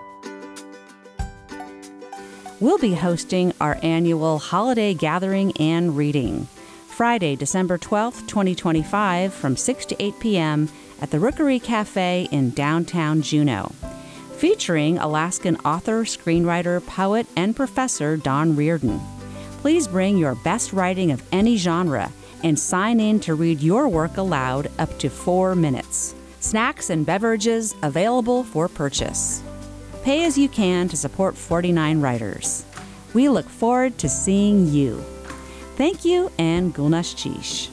Speaker 11: We'll be hosting our annual holiday gathering and reading, Friday, December 12th, 2025, from 6 to 8 p.m. at the Rookery Cafe in downtown Juneau, featuring Alaskan author, screenwriter, poet, and professor Don Reardon. Please bring your best writing of any genre and sign in to read your work aloud up to 4 minutes. Snacks and beverages available for purchase. Pay as you can to support 49 Writers. We look forward to seeing you. Thank you, and Gnatchish.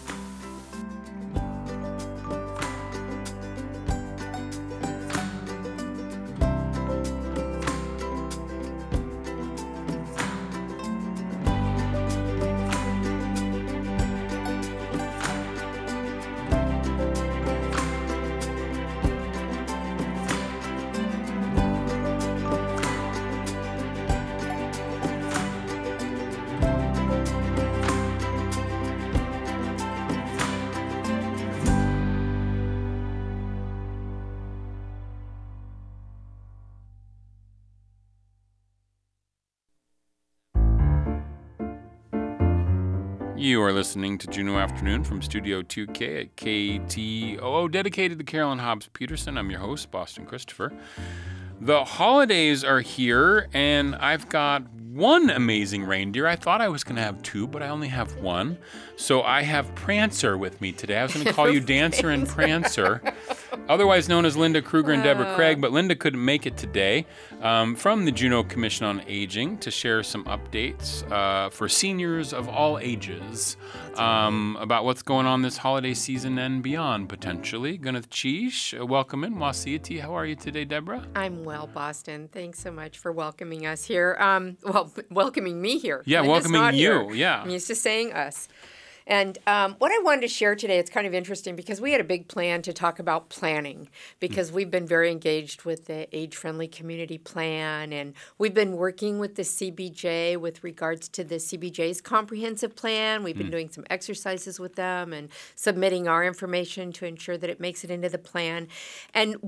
Speaker 1: You are listening to Juneau Afternoon from Studio 2K at KTOO, dedicated to Carolyn Hobbs Peterson. I'm your host, Boston Christopher. The holidays are here, and I've got one amazing reindeer. I thought I was going to have two, but I only have one. So I have Prancer with me today. I was going to call you Dancer and Prancer, otherwise known as Linda Kruger and Deborah Craig, but Linda couldn't make it today from the Juneau Commission on Aging to share some updates for seniors of all ages about what's going on this holiday season and beyond, potentially. Gnatchish, welcome in. Wasiati, how are you today, Deborah?
Speaker 12: I'm well, Boston. Thanks so much for welcoming us here. Welcoming me here.
Speaker 1: Yeah,
Speaker 12: Linda's
Speaker 1: welcoming you.
Speaker 12: Here.
Speaker 1: Yeah.
Speaker 12: I'm used to saying us. And what I wanted to share today, it's kind of interesting because we had a big plan to talk about planning because we've been very engaged with the age-friendly community plan, and we've been working with the CBJ with regards to the CBJ's comprehensive plan. We've been doing some exercises with them and submitting our information to ensure that it makes it into the plan. And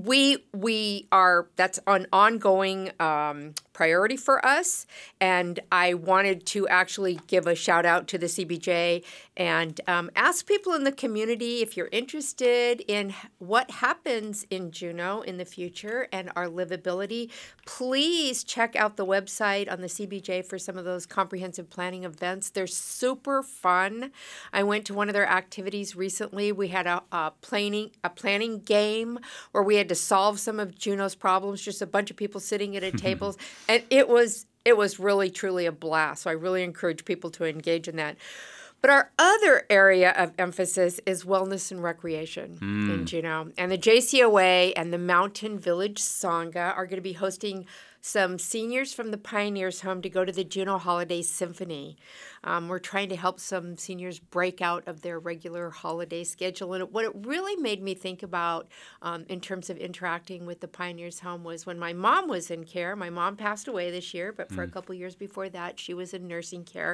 Speaker 12: that's an ongoing priority for us. And I wanted to actually give a shout out to the CBJ and ask people in the community if you're interested in what happens in Juneau in the future and our livability. Please check out the website on the CBJ for some of those comprehensive planning events. They're super fun. I went to one of their activities recently. We had a planning game where we had to solve some of Juneau's problems, just a bunch of people sitting at a table. And it was really, truly a blast. So I really encourage people to engage in that. But our other area of emphasis is wellness and recreation in Juneau. And the JCOA and the Mountain Village Sangha are going to be hosting some seniors from the Pioneers Home to go to the Juneau Holiday Symphony. We're trying to help some seniors break out of their regular holiday schedule. And what it really made me think about in terms of interacting with the Pioneers Home was when my mom was in care. My mom passed away this year, but for a couple years before that, she was in nursing care.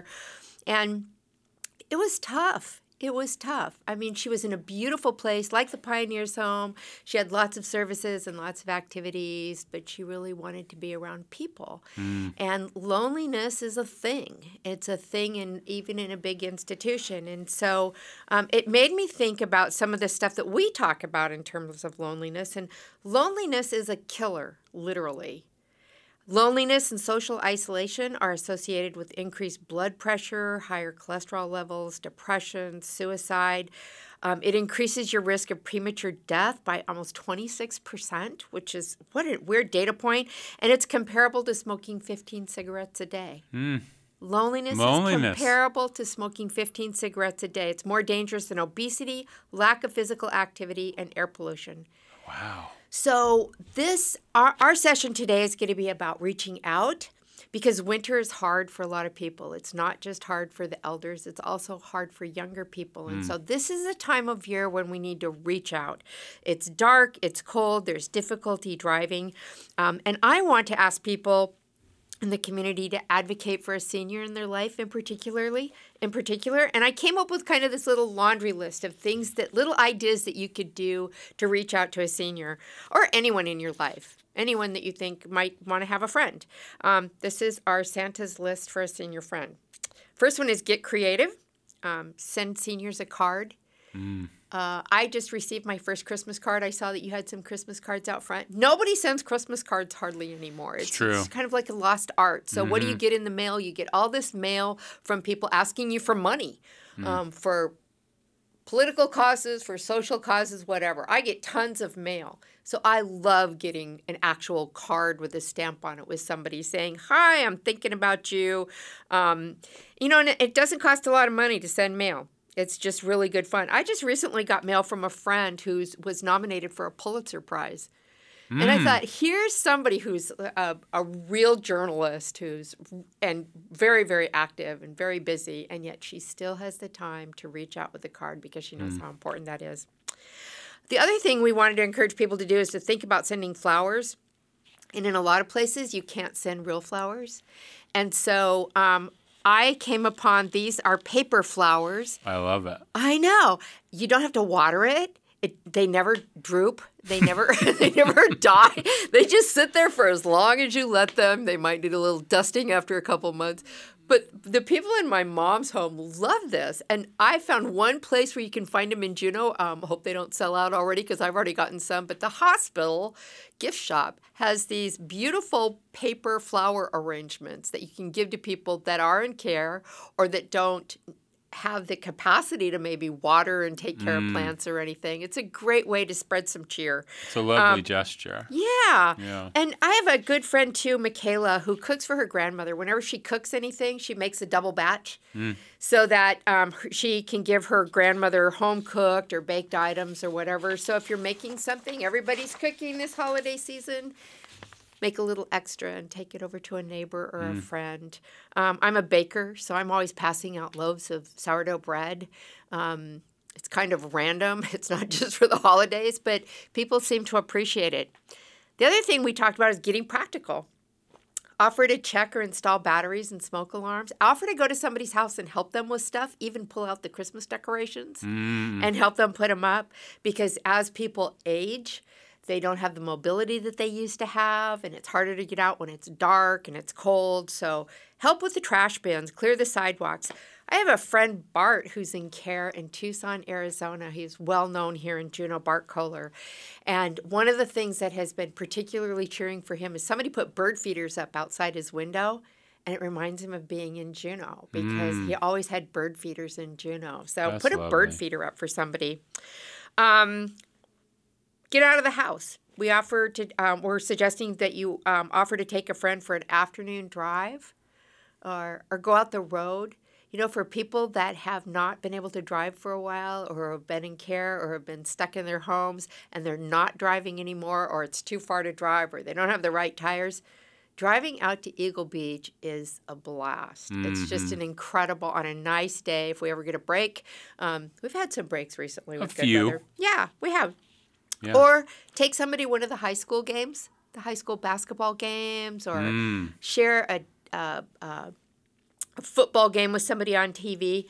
Speaker 12: And it was tough. It was tough. I mean, she was in a beautiful place like the Pioneers Home. She had lots of services and lots of activities, but she really wanted to be around people. And loneliness is a thing. It's a thing even in a big institution. And so it made me think about some of the stuff that we talk about in terms of loneliness. And loneliness is a killer, literally. Loneliness and social isolation are associated with increased blood pressure, higher cholesterol levels, depression, suicide. It increases your risk of premature death by almost 26%, which is what a weird data point. And it's comparable to smoking 15 cigarettes a day. Loneliness is comparable to smoking 15 cigarettes a day. It's more dangerous than obesity, lack of physical activity, and air pollution.
Speaker 1: Wow.
Speaker 12: So our session today is going to be about reaching out because winter is hard for a lot of people. It's not just hard for the elders, it's also hard for younger people. And so this is a time of year when we need to reach out. It's dark, it's cold, there's difficulty driving. And I want to ask people in the community to advocate for a senior in their life in particular. And I came up with kind of this little laundry list of little ideas that you could do to reach out to a senior or anyone in your life, anyone that you think might want to have a friend. This is our Santa's list for a senior friend. First one is get creative. Send seniors a card. I just received my first Christmas card. I saw that you had some Christmas cards out front. Nobody sends Christmas cards hardly anymore. It's true. It's kind of like a lost art. So what do you get in the mail? You get all this mail from people asking you for money for political causes, for social causes, whatever. I get tons of mail. So I love getting an actual card with a stamp on it with somebody saying, hi, I'm thinking about you. And it doesn't cost a lot of money to send mail. It's just really good fun. I just recently got mail from a friend who was nominated for a Pulitzer Prize. And I thought, here's somebody who's a real journalist and very, very active and very busy, and yet she still has the time to reach out with a card because she knows how important that is. The other thing we wanted to encourage people to do is to think about sending flowers. And in a lot of places, you can't send real flowers. And so I came upon these are paper flowers.
Speaker 1: I love it.
Speaker 12: I know. You don't have to water it. They never droop. They never die. They just sit there for as long as you let them. They might need a little dusting after a couple months. But the people in my mom's home love this. And I found one place where you can find them in Juneau. Hope they don't sell out already because I've already gotten some. But the hospital gift shop has these beautiful paper flower arrangements that you can give to people that are in care or that don't have the capacity to maybe water and take care of plants or anything. It's a great way to spread some cheer.
Speaker 1: It's a lovely gesture.
Speaker 12: Yeah. And I have a good friend too, Michaela, who cooks for her grandmother. Whenever she cooks anything, she makes a double batch so that she can give her grandmother home cooked or baked items or whatever. So if you're making something, everybody's cooking this holiday season, make a little extra and take it over to a neighbor or a friend. I'm a baker, so I'm always passing out loaves of sourdough bread. It's kind of random. It's not just for the holidays, but people seem to appreciate it. The other thing we talked about is getting practical. Offer to check or install batteries and smoke alarms. Offer to go to somebody's house and help them with stuff, even pull out the Christmas decorations and help them put them up. Because as people age, they don't have the mobility that they used to have, and it's harder to get out when it's dark and it's cold. So help with the trash bins, clear the sidewalks. I have a friend, Bart, who's in care in Tucson, Arizona. He's well known here in Juneau, Bart Kohler. And one of the things that has been particularly cheering for him is somebody put bird feeders up outside his window, and it reminds him of being in Juneau because he always had bird feeders in Juneau. So
Speaker 1: That's
Speaker 12: put a bird
Speaker 1: lovely.
Speaker 12: feeder up for somebody. Get out of the house. We offer to. We're suggesting that you offer to take a friend for an afternoon drive, or go out the road. You know, for people that have not been able to drive for a while, or have been in care, or have been stuck in their homes, and they're not driving anymore, or it's too far to drive, or they don't have the right tires, driving out to Eagle Beach is a blast. It's just an incredible, on a nice day, if we ever get a break. We've had some breaks recently with good
Speaker 1: few.
Speaker 12: weather. Yeah, we have.
Speaker 1: Yeah.
Speaker 12: Or take somebody to one of the high school games, the high school basketball games, or share a football game with somebody on TV.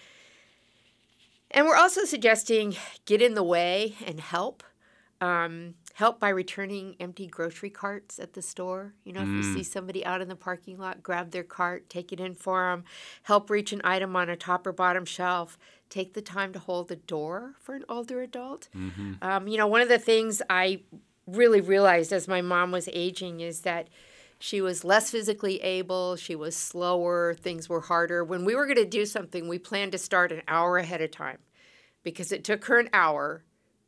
Speaker 12: And we're also suggesting get in the way and help. Help by returning empty grocery carts at the store. You know, if you see somebody out in the parking lot, grab their cart, take it in for them. Help reach an item on a top or bottom shelf. Take the time to hold the door for an older adult. You know, one of the things I really realized as my mom was aging is that she was less physically able, she was slower, things were harder. When we were going to do something, we planned to start an hour ahead of time because it took her an hour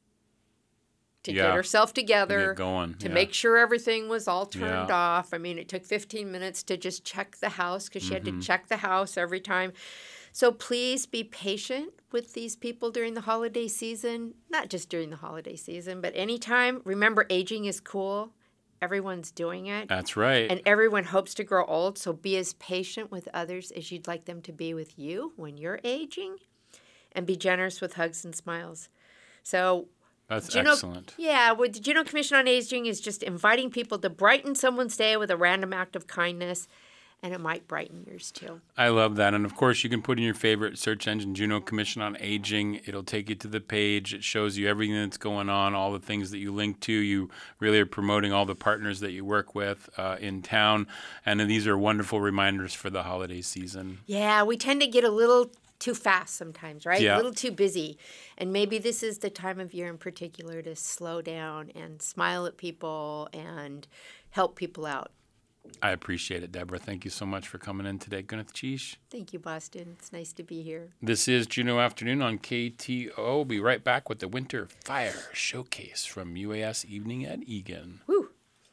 Speaker 12: to get herself together, to make sure everything was all turned off. I mean, it took 15 minutes to just check the house because she had to check the house every time. So please be patient with these people during the holiday season, not just during the holiday season, but anytime. Remember, aging is cool. Everyone's doing it.
Speaker 1: That's right.
Speaker 12: And everyone hopes to grow old, so be as patient with others as you'd like them to be with you when you're aging, and be generous with hugs and smiles. So
Speaker 1: That's
Speaker 12: Juneau,
Speaker 1: excellent.
Speaker 12: Yeah, what the Juneau Commission on Aging is just inviting people to brighten someone's day with a random act of kindness, and it might brighten yours too.
Speaker 1: I love that. And of course, you can put in your favorite search engine, Juneau Commission on Aging. It'll take you to the page. It shows you everything that's going on, all the things that you link to. You really are promoting all the partners that you work with in town. And these are wonderful reminders for the holiday season.
Speaker 12: Yeah, we tend to get a little too fast sometimes, right?
Speaker 1: Yeah.
Speaker 12: A little too busy. And maybe this is the time of year in particular to slow down and smile at people and help people out.
Speaker 1: I appreciate it, Deborah. Thank you so much for coming in today. Gunneth Cheesh.
Speaker 12: Thank you, Boston. It's nice to be here.
Speaker 1: This is Juneau Afternoon on KTO. We'll be right back with the Winter Fire Showcase from UAS Evening at Egan.
Speaker 12: Woo.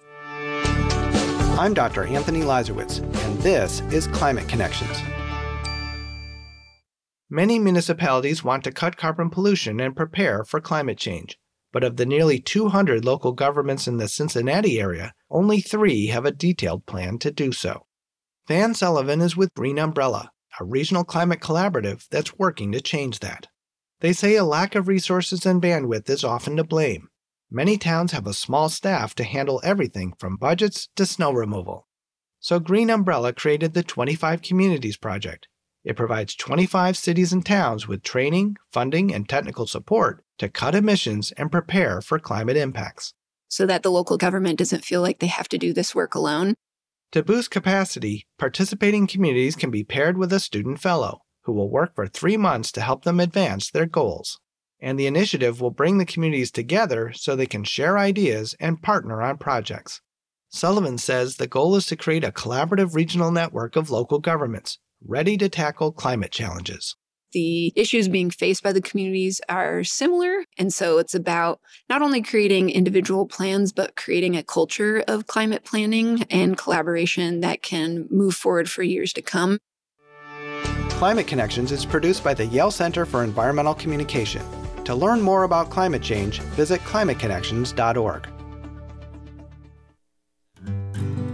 Speaker 13: I'm Dr. Anthony Lazarowitz, and this is Climate Connections. Many municipalities want to cut carbon pollution and prepare for climate change. But of the nearly 200 local governments in the Cincinnati area, only 3 have a detailed plan to do so. Van Sullivan is with Green Umbrella, a regional climate collaborative that's working to change that. They say a lack of resources and bandwidth is often to blame. Many towns have a small staff to handle everything from budgets to snow removal. So Green Umbrella created the 25 Communities Project. It provides 25 cities and towns with training, funding, and technical support to cut emissions and prepare for climate impacts.
Speaker 14: So that the local government doesn't feel like they have to do this work alone.
Speaker 13: To boost capacity, participating communities can be paired with a student fellow who will work for 3 months to help them advance their goals. And the initiative will bring the communities together so they can share ideas and partner on projects. Sullivan says the goal is to create a collaborative regional network of local governments ready to tackle climate challenges.
Speaker 14: The issues being faced by the communities are similar, and so it's about not only creating individual plans, but creating a culture of climate planning and collaboration that can move forward for years to come.
Speaker 13: Climate Connections is produced by the Yale Center for Environmental Communication. To learn more about climate change, visit climateconnections.org.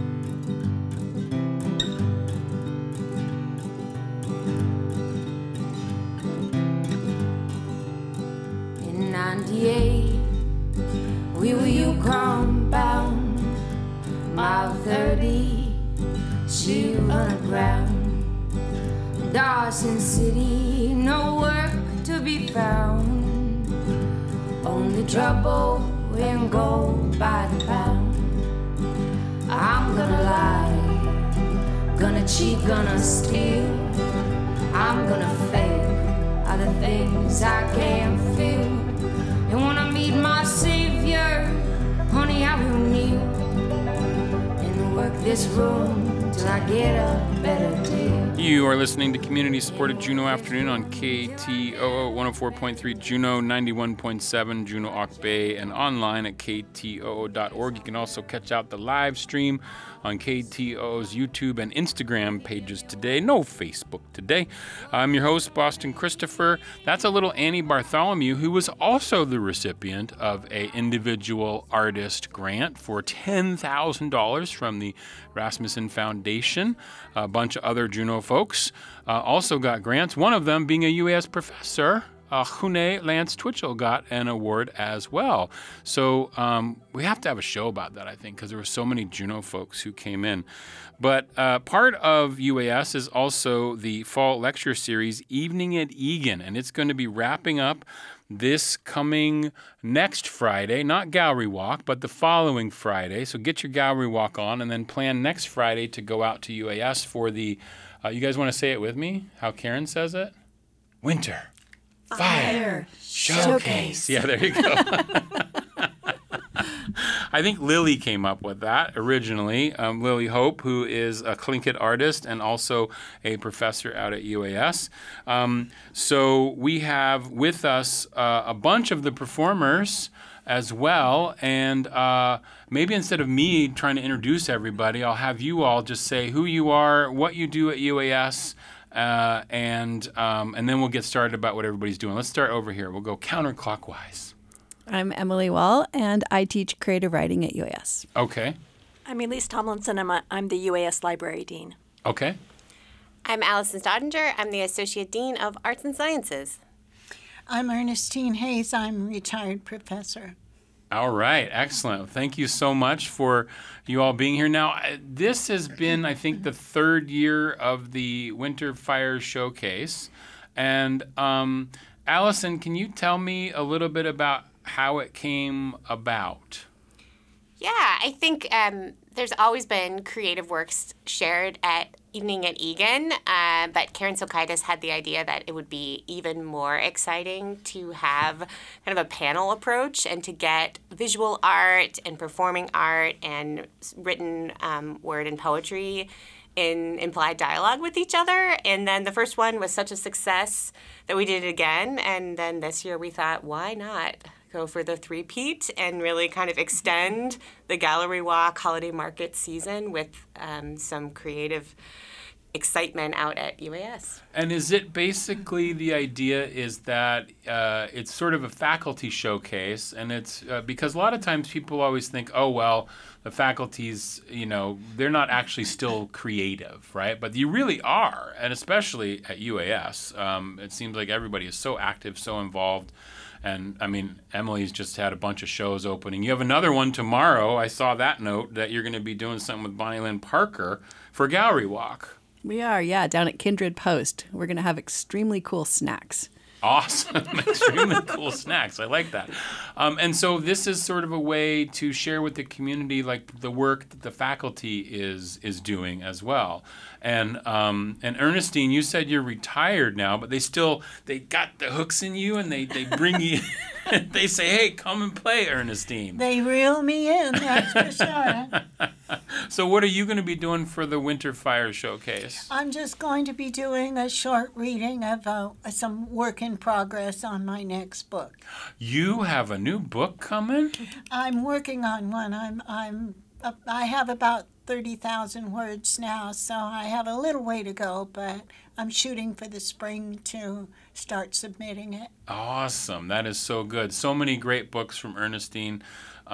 Speaker 15: chill underground. Dawson City, no work to be found. Only trouble and gold by the pound. I'm gonna lie, gonna cheat, gonna steal. I'm gonna fake all the things I can't feel. And when I meet my savior, honey, I will kneel and work this room till I get a better deal.
Speaker 1: You are listening to community-supported Juneau Afternoon on KTOO 104.3 Juneau, 91.7 Juneau Auk Bay, and online at ktoo.org. You can also catch out the live stream on KTOO's YouTube and Instagram pages today. No Facebook today. I'm your host, Boston Christopher. That's a little Annie Bartholomew, who was also the recipient of an individual artist grant for $10,000 from the Rasmussen Foundation. A bunch of other Juneau folks also got grants, one of them being a UAS professor. Hune Lance Twitchell got an award as well. So we have to have a show about that, I think, because there were so many Juneau folks who came in. But part of UAS is also the fall lecture series, Evening at Egan, and it's going to be wrapping up this coming next Friday, not Gallery Walk, but the following Friday. So get your Gallery Walk on and then plan next Friday to go out to UAS for the, you guys want to say it with me? How Karen says it? Winter Fire Showcase. Yeah, there you go. I think Lily came up with that originally. Lily Hope, who is a Tlingit artist and also a professor out at UAS. So we have with us a bunch of the performers as well. And maybe instead of me trying to introduce everybody, I'll have you all just say who you are, what you do at UAS, and then we'll get started about what everybody's doing. Let's start over here. We'll go counterclockwise.
Speaker 16: I'm Emily Wall, and I teach creative writing at UAS.
Speaker 1: Okay.
Speaker 17: I'm Elise Tomlinson. I'm the UAS Library Dean.
Speaker 1: Okay.
Speaker 18: I'm Allison Staudinger. I'm the Associate Dean of Arts and Sciences.
Speaker 19: I'm Ernestine Hayes. I'm a retired professor.
Speaker 1: All right. Excellent. Thank you so much for you all being here. Now, this has been, I think, the third year of the Winter Fire Showcase. And Allison, can you tell me a little bit about how it came about?
Speaker 18: Yeah, I think there's always been creative works shared at Evening at Egan, but Karen Sokaitis had the idea that it would be even more exciting to have kind of a panel approach and to get visual art and performing art and written word and poetry in implied dialogue with each other. And then the first one was such a success that we did it again. And then this year we thought, why not go for the three-peat and really kind of extend the Gallery Walk holiday market season with some creative excitement out at UAS.
Speaker 1: And is it basically the idea is that it's sort of a faculty showcase, and it's because a lot of times people always think, oh, well, the faculty's, they're not actually still creative, right? But you really are, and especially at UAS. It seems like everybody is so active, so involved. And, I mean, Emily's just had a bunch of shows opening. You have another one tomorrow. I saw that note that you're going to be doing something with Bonnie Lynn Parker for Gallery Walk.
Speaker 16: We are, yeah, down at Kindred Post. We're going to have extremely cool snacks.
Speaker 1: Awesome. Extremely cool snacks. I like that. And so this is sort of a way to share with the community like the work that the faculty is doing as well. And Ernestine, you said you're retired now, but they got the hooks in you and they bring you they say, hey, come and play, Ernestine.
Speaker 19: They reel me in, that's for sure.
Speaker 1: So what are you going to be doing for the Winter Fire Showcase?
Speaker 19: I'm just going to be doing a short reading of some work in progress on my next book.
Speaker 1: You have a new book coming?
Speaker 19: I'm working on one. I have about 30,000 words now, so I have a little way to go, but I'm shooting for the spring to start submitting it.
Speaker 1: Awesome. That is so good. So many great books from Ernestine.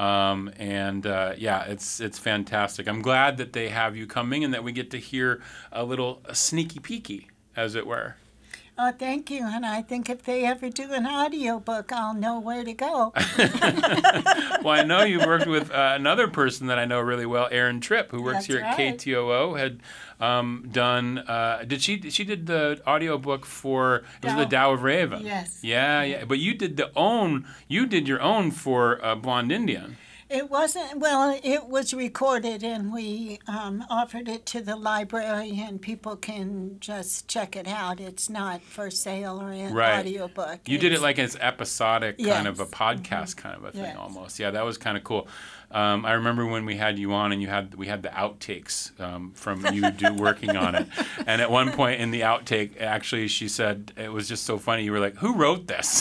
Speaker 1: It's fantastic. I'm glad that they have you coming and that we get to hear a sneaky peeky, as it were.
Speaker 19: Oh, thank you. And I think if they ever do an audiobook, I'll know where to go.
Speaker 1: Well, I know you worked with another person that I know really well, Erin Tripp, who works
Speaker 19: That's
Speaker 1: here at
Speaker 19: right.
Speaker 1: KTOO, had done, she did the audiobook for, it was the Tao of Raven.
Speaker 19: Yes.
Speaker 1: Yeah. But you did your own for Blonde Indian.
Speaker 19: It wasn't, well, it was recorded and we offered it to the library and people can just check it out. It's not for sale or an audiobook.
Speaker 1: You did it like as episodic kind of a
Speaker 19: Yes.
Speaker 1: podcast kind of a thing
Speaker 19: Yes.
Speaker 1: almost. Yeah, that was kind of cool. I remember when we had you on and we had the outtakes from you working on it. And at one point in the outtake, actually, she said, it was just so funny. You were like, who wrote this?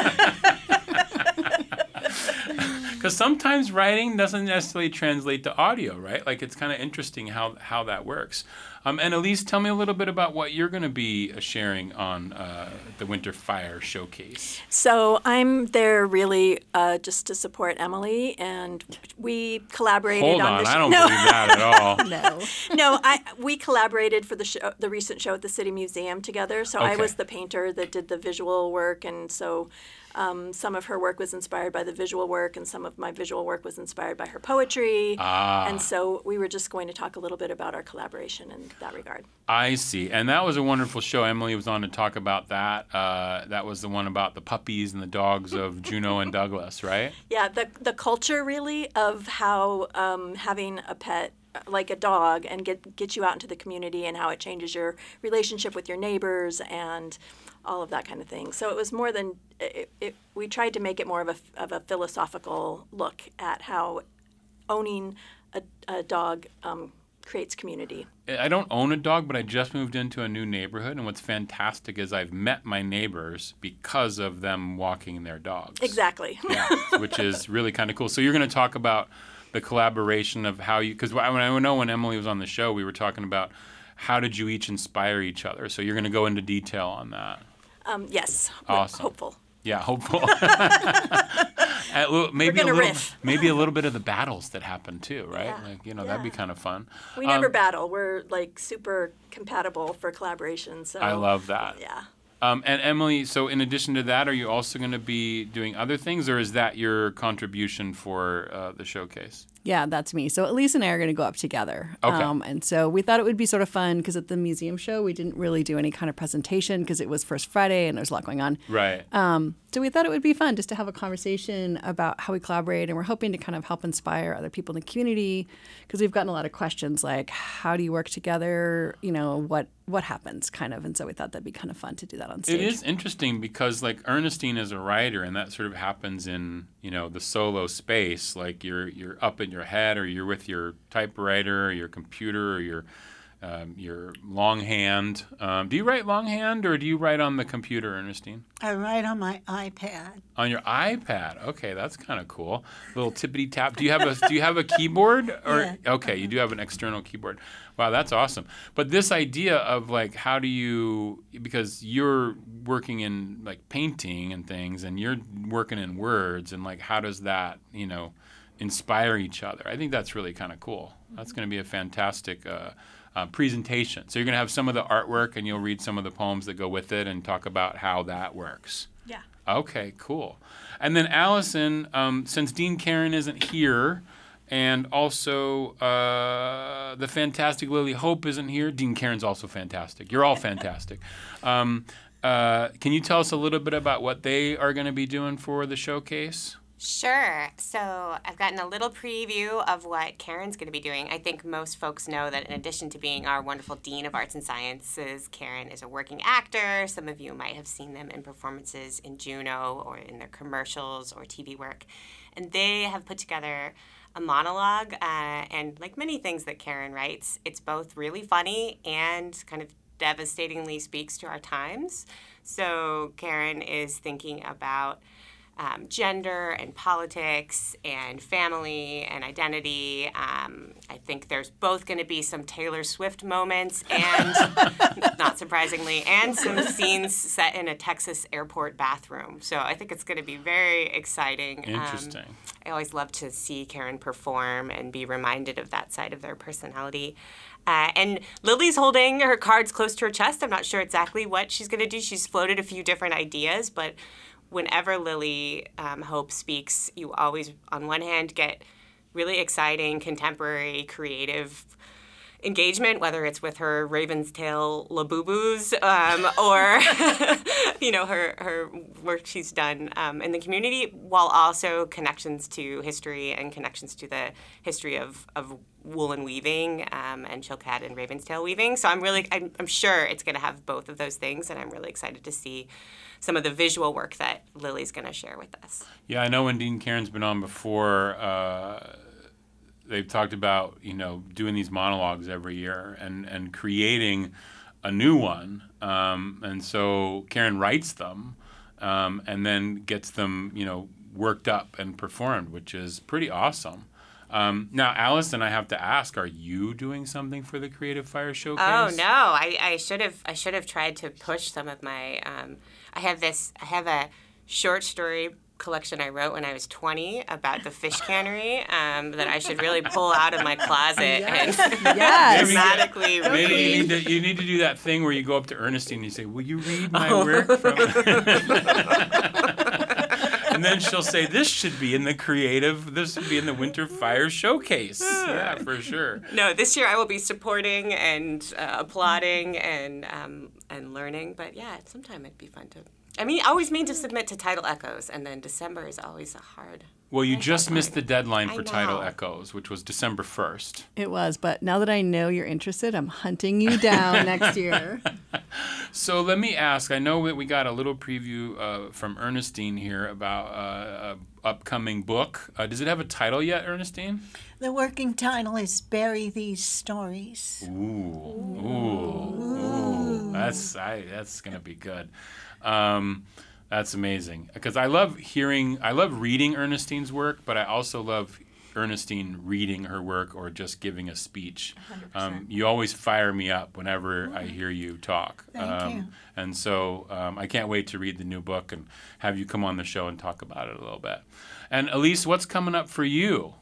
Speaker 1: Because sometimes writing doesn't necessarily translate to audio, right? Like it's kind of interesting how that works. And Elise, tell me a little bit about what you're going to be sharing on the Winter Fire Showcase.
Speaker 17: So I'm there really just to support Emily, and we collaborated
Speaker 1: Hold
Speaker 17: on
Speaker 1: on,
Speaker 17: the
Speaker 1: I don't believe that at all.
Speaker 17: No, we collaborated for the recent show at the City Museum together. So I
Speaker 1: Okay.
Speaker 17: was the painter that did the visual work, and so some of her work was inspired by the visual work, and some of my visual work was inspired by her poetry. And so we were just going to talk a little bit about our collaboration in that regard.
Speaker 1: I see. And that was a wonderful show. Emily was on to talk about that. That was the one about the puppies and the dogs of Juno and Douglas, right?
Speaker 17: Yeah, the culture really of how having a pet like a dog and get you out into the community and how it changes your relationship with your neighbors and all of that kind of thing. So it was more than we tried to make it more of a philosophical look at how owning a dog creates community.
Speaker 1: I don't own a dog, but I just moved into a new neighborhood. And what's fantastic is I've met my neighbors because of them walking their dogs.
Speaker 17: Exactly.
Speaker 1: Yeah, which is really kind of cool. So you're going to talk about the collaboration of how you, because I know when Emily was on the show, we were talking about how did you each inspire each other. So you're going to go into detail on that.
Speaker 17: Yes.
Speaker 1: Awesome.
Speaker 17: Hopeful.
Speaker 1: Yeah, hopeful.
Speaker 17: We're gonna riff.
Speaker 1: Maybe a little bit of the battles that happen too, right?
Speaker 17: Yeah.
Speaker 1: Like, that'd be kind of fun.
Speaker 17: We never battle. We're like super compatible for collaboration. So
Speaker 1: I love that.
Speaker 17: Yeah.
Speaker 1: And Emily, so in addition to that, are you also going to be doing other things, or is that your contribution for the showcase?
Speaker 16: Yeah, that's me. So Elise and I are going to go up together.
Speaker 1: Okay.
Speaker 16: And so we thought it would be sort of fun because at the museum show, we didn't really do any kind of presentation because it was First Friday and there's a lot going on.
Speaker 1: Right.
Speaker 16: So we thought it would be fun just to have a conversation about how we collaborate. And we're hoping to kind of help inspire other people in the community because we've gotten a lot of questions like, how do you work together? What happens kind of. And so we thought that'd be kind of fun to do that on stage.
Speaker 1: It is interesting because like Ernestine is a writer and that sort of happens in, the solo space. Like you're up in your head or you're with your typewriter or your computer or your longhand. Do you write longhand or do you write on the computer, Ernestine?
Speaker 19: I write on my iPad.
Speaker 1: On your iPad. Okay, that's kind of cool. Little tippity tap. Do you have a keyboard or
Speaker 19: Yeah.
Speaker 1: Okay, you do have an external keyboard. Wow, that's awesome. But this idea of like how do you, because you're working in like painting and things and you're working in words and like how does that, inspire each other? I think that's really kind of cool. That's going to be a fantastic presentation. So you're going to have some of the artwork and you'll read some of the poems that go with it and talk about how that works.
Speaker 17: Yeah.
Speaker 1: Okay, cool. And then Allison, since Dean Karen isn't here, and also the fantastic Lily Hope isn't here, Dean Karen's also fantastic. You're all fantastic. Can you tell us a little bit about what they are going to be doing for the showcase?
Speaker 18: Sure. So I've gotten a little preview of what Karen's going to be doing. I think most folks know that in addition to being our wonderful Dean of Arts and Sciences, Karen is a working actor. Some of you might have seen them in performances in Juno or in their commercials or TV work. And they have put together a monologue, and like many things that Karen writes, it's both really funny and kind of devastatingly speaks to our times. So Karen is thinking about gender and politics and family and identity. I think there's both going to be some Taylor Swift moments and, not surprisingly, and some scenes set in a Texas airport bathroom. So I think it's going to be very exciting.
Speaker 1: Interesting.
Speaker 18: I always love to see Karen perform and be reminded of that side of their personality. And Lily's holding her cards close to her chest. I'm not sure exactly what she's going to do. She's floated a few different ideas, but whenever Lily Hope speaks, you always, on one hand, get really exciting, contemporary, creative engagement, whether it's with her Raven's Tail Labubu's or, her work she's done in the community, while also connections to history and connections to the history of woolen weaving and Chilkat and Raven's Tail weaving. So I'm sure it's going to have both of those things, and I'm really excited to see some of the visual work that Lily's going to share with us.
Speaker 1: Yeah, I know when Dean Karen's been on before, they've talked about, doing these monologues every year and creating a new one. And so Karen writes them and then gets them, worked up and performed, which is pretty awesome. Now, Allison, I have to ask, are you doing something for the Creative Fire Showcase?
Speaker 18: Oh, no. I should have tried to push some of my I have a short story collection I wrote when I was 20 about the fish cannery that I should really pull out of my closet and dramatically read.
Speaker 1: Maybe you need to do that thing where you go up to Ernestine and you say, "Will you read my work?" And then she'll say, "This should be in the Winter Fire Showcase." Yeah, for sure.
Speaker 18: No, this year I will be supporting and applauding and learning. But yeah, sometime it'd be fun to. I always mean to submit to Tidal Echoes, and then December is always a hard.
Speaker 1: Well, you just missed the deadline for Tidal Echoes, which was December 1st.
Speaker 16: It was, but now that I know you're interested, I'm hunting you down next year.
Speaker 1: So let me ask, I know that we got a little preview from Ernestine here about an upcoming book. Does it have a title yet, Ernestine?
Speaker 19: The working title is Bury These Stories.
Speaker 1: Ooh. That's going to be good. That's amazing, because I love reading Ernestine's work, but I also love Ernestine reading her work or just giving a speech. You always fire me up whenever I hear you talk.
Speaker 19: Thank you.
Speaker 1: And so I can't wait to read the new book and have you come on the show and talk about it a little bit. And Elise, what's coming up for you?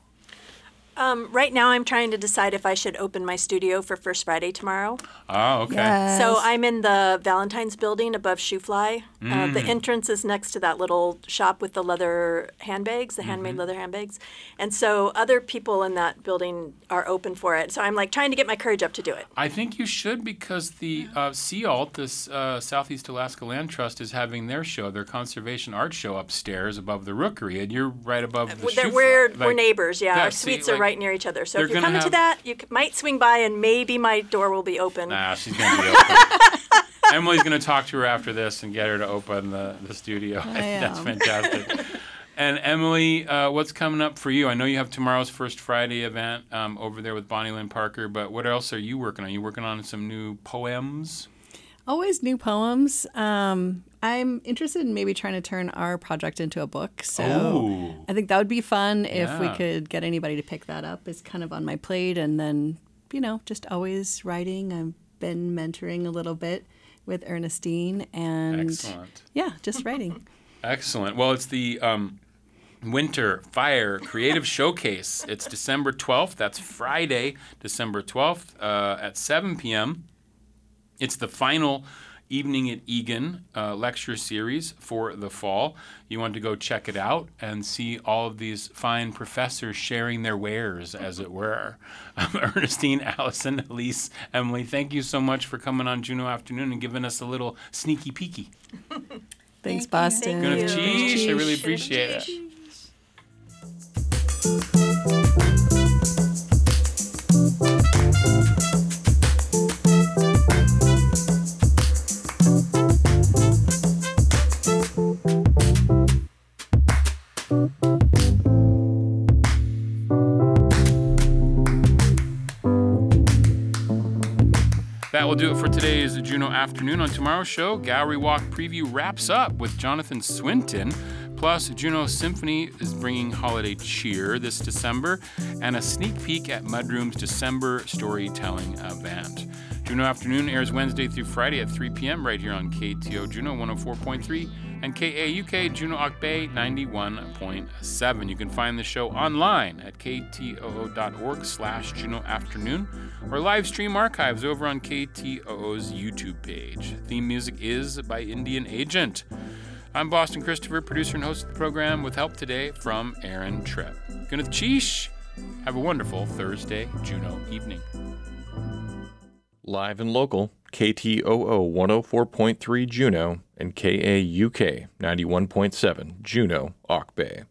Speaker 17: Right now, I'm trying to decide if I should open my studio for First Friday tomorrow.
Speaker 1: Oh, okay.
Speaker 16: Yes.
Speaker 17: So I'm in the Valentine's building above Shoe Fly. The entrance is next to that little shop with the leather handbags, the handmade leather handbags. And so other people in that building are open for it. So I'm trying to get my courage up to do it.
Speaker 1: I think you should, because the SEALT, this Southeast Alaska Land Trust, is having their conservation art show upstairs above the Rookery, and you're right above the Shoe
Speaker 17: We're
Speaker 1: Fly.
Speaker 17: neighbors, yeah. Our suites are right near each other. So if you're coming to that, you might swing by and maybe my door will be open.
Speaker 1: Nah, she's going to be open. Emily's going to talk to her after this and get her to open the studio. That's fantastic. And Emily, what's coming up for you? I know you have tomorrow's First Friday event over there with Bonnie Lynn Parker, but what else are you working on? Are you working on some new poems?
Speaker 16: Always new poems. I'm interested in maybe trying to turn our project into a book. So I think that would be fun if we could get anybody to pick that up. It's kind of on my plate. And then, just always writing. I've been mentoring a little bit with Ernestine. And
Speaker 1: excellent.
Speaker 16: Yeah, just writing.
Speaker 1: Excellent. Well, it's the Winter Fire Creative Showcase. It's December 12th. That's Friday, December 12th at 7 p.m. It's the final Evening at Egan lecture series for the fall. You want to go check it out and see all of these fine professors sharing their wares, as it were. Ernestine, Allison, Elise, Emily, thank you so much for coming on Juneau Afternoon and giving us a little sneaky peeky.
Speaker 16: Thanks, Boston.
Speaker 1: Good cheese. I really appreciate it. That will do it for today's Juneau Afternoon. On tomorrow's show, Gallery Walk Preview wraps up with Jonathan Swinton Plus, Juneau Symphony is bringing holiday cheer this December and a sneak peek at Mudroom's December storytelling event. Juneau Afternoon airs Wednesday through Friday at 3 p.m. right here on KTO Juneau 104.3 and KAUK Juneau Ock Bay 91.7. You can find the show online at ktoo.org/Juneau Afternoon or live stream archives over on KTOO's YouTube page. Theme music is by Indian Agent. I'm Boston Christopher, producer and host of the program, with help today from Aaron Tripp. Gwyneth Cheesh. Have a wonderful Thursday Juneau evening.
Speaker 20: Live and local, KTOO 104.3 Juneau and KAUK 91.7 Juneau Ock Bay.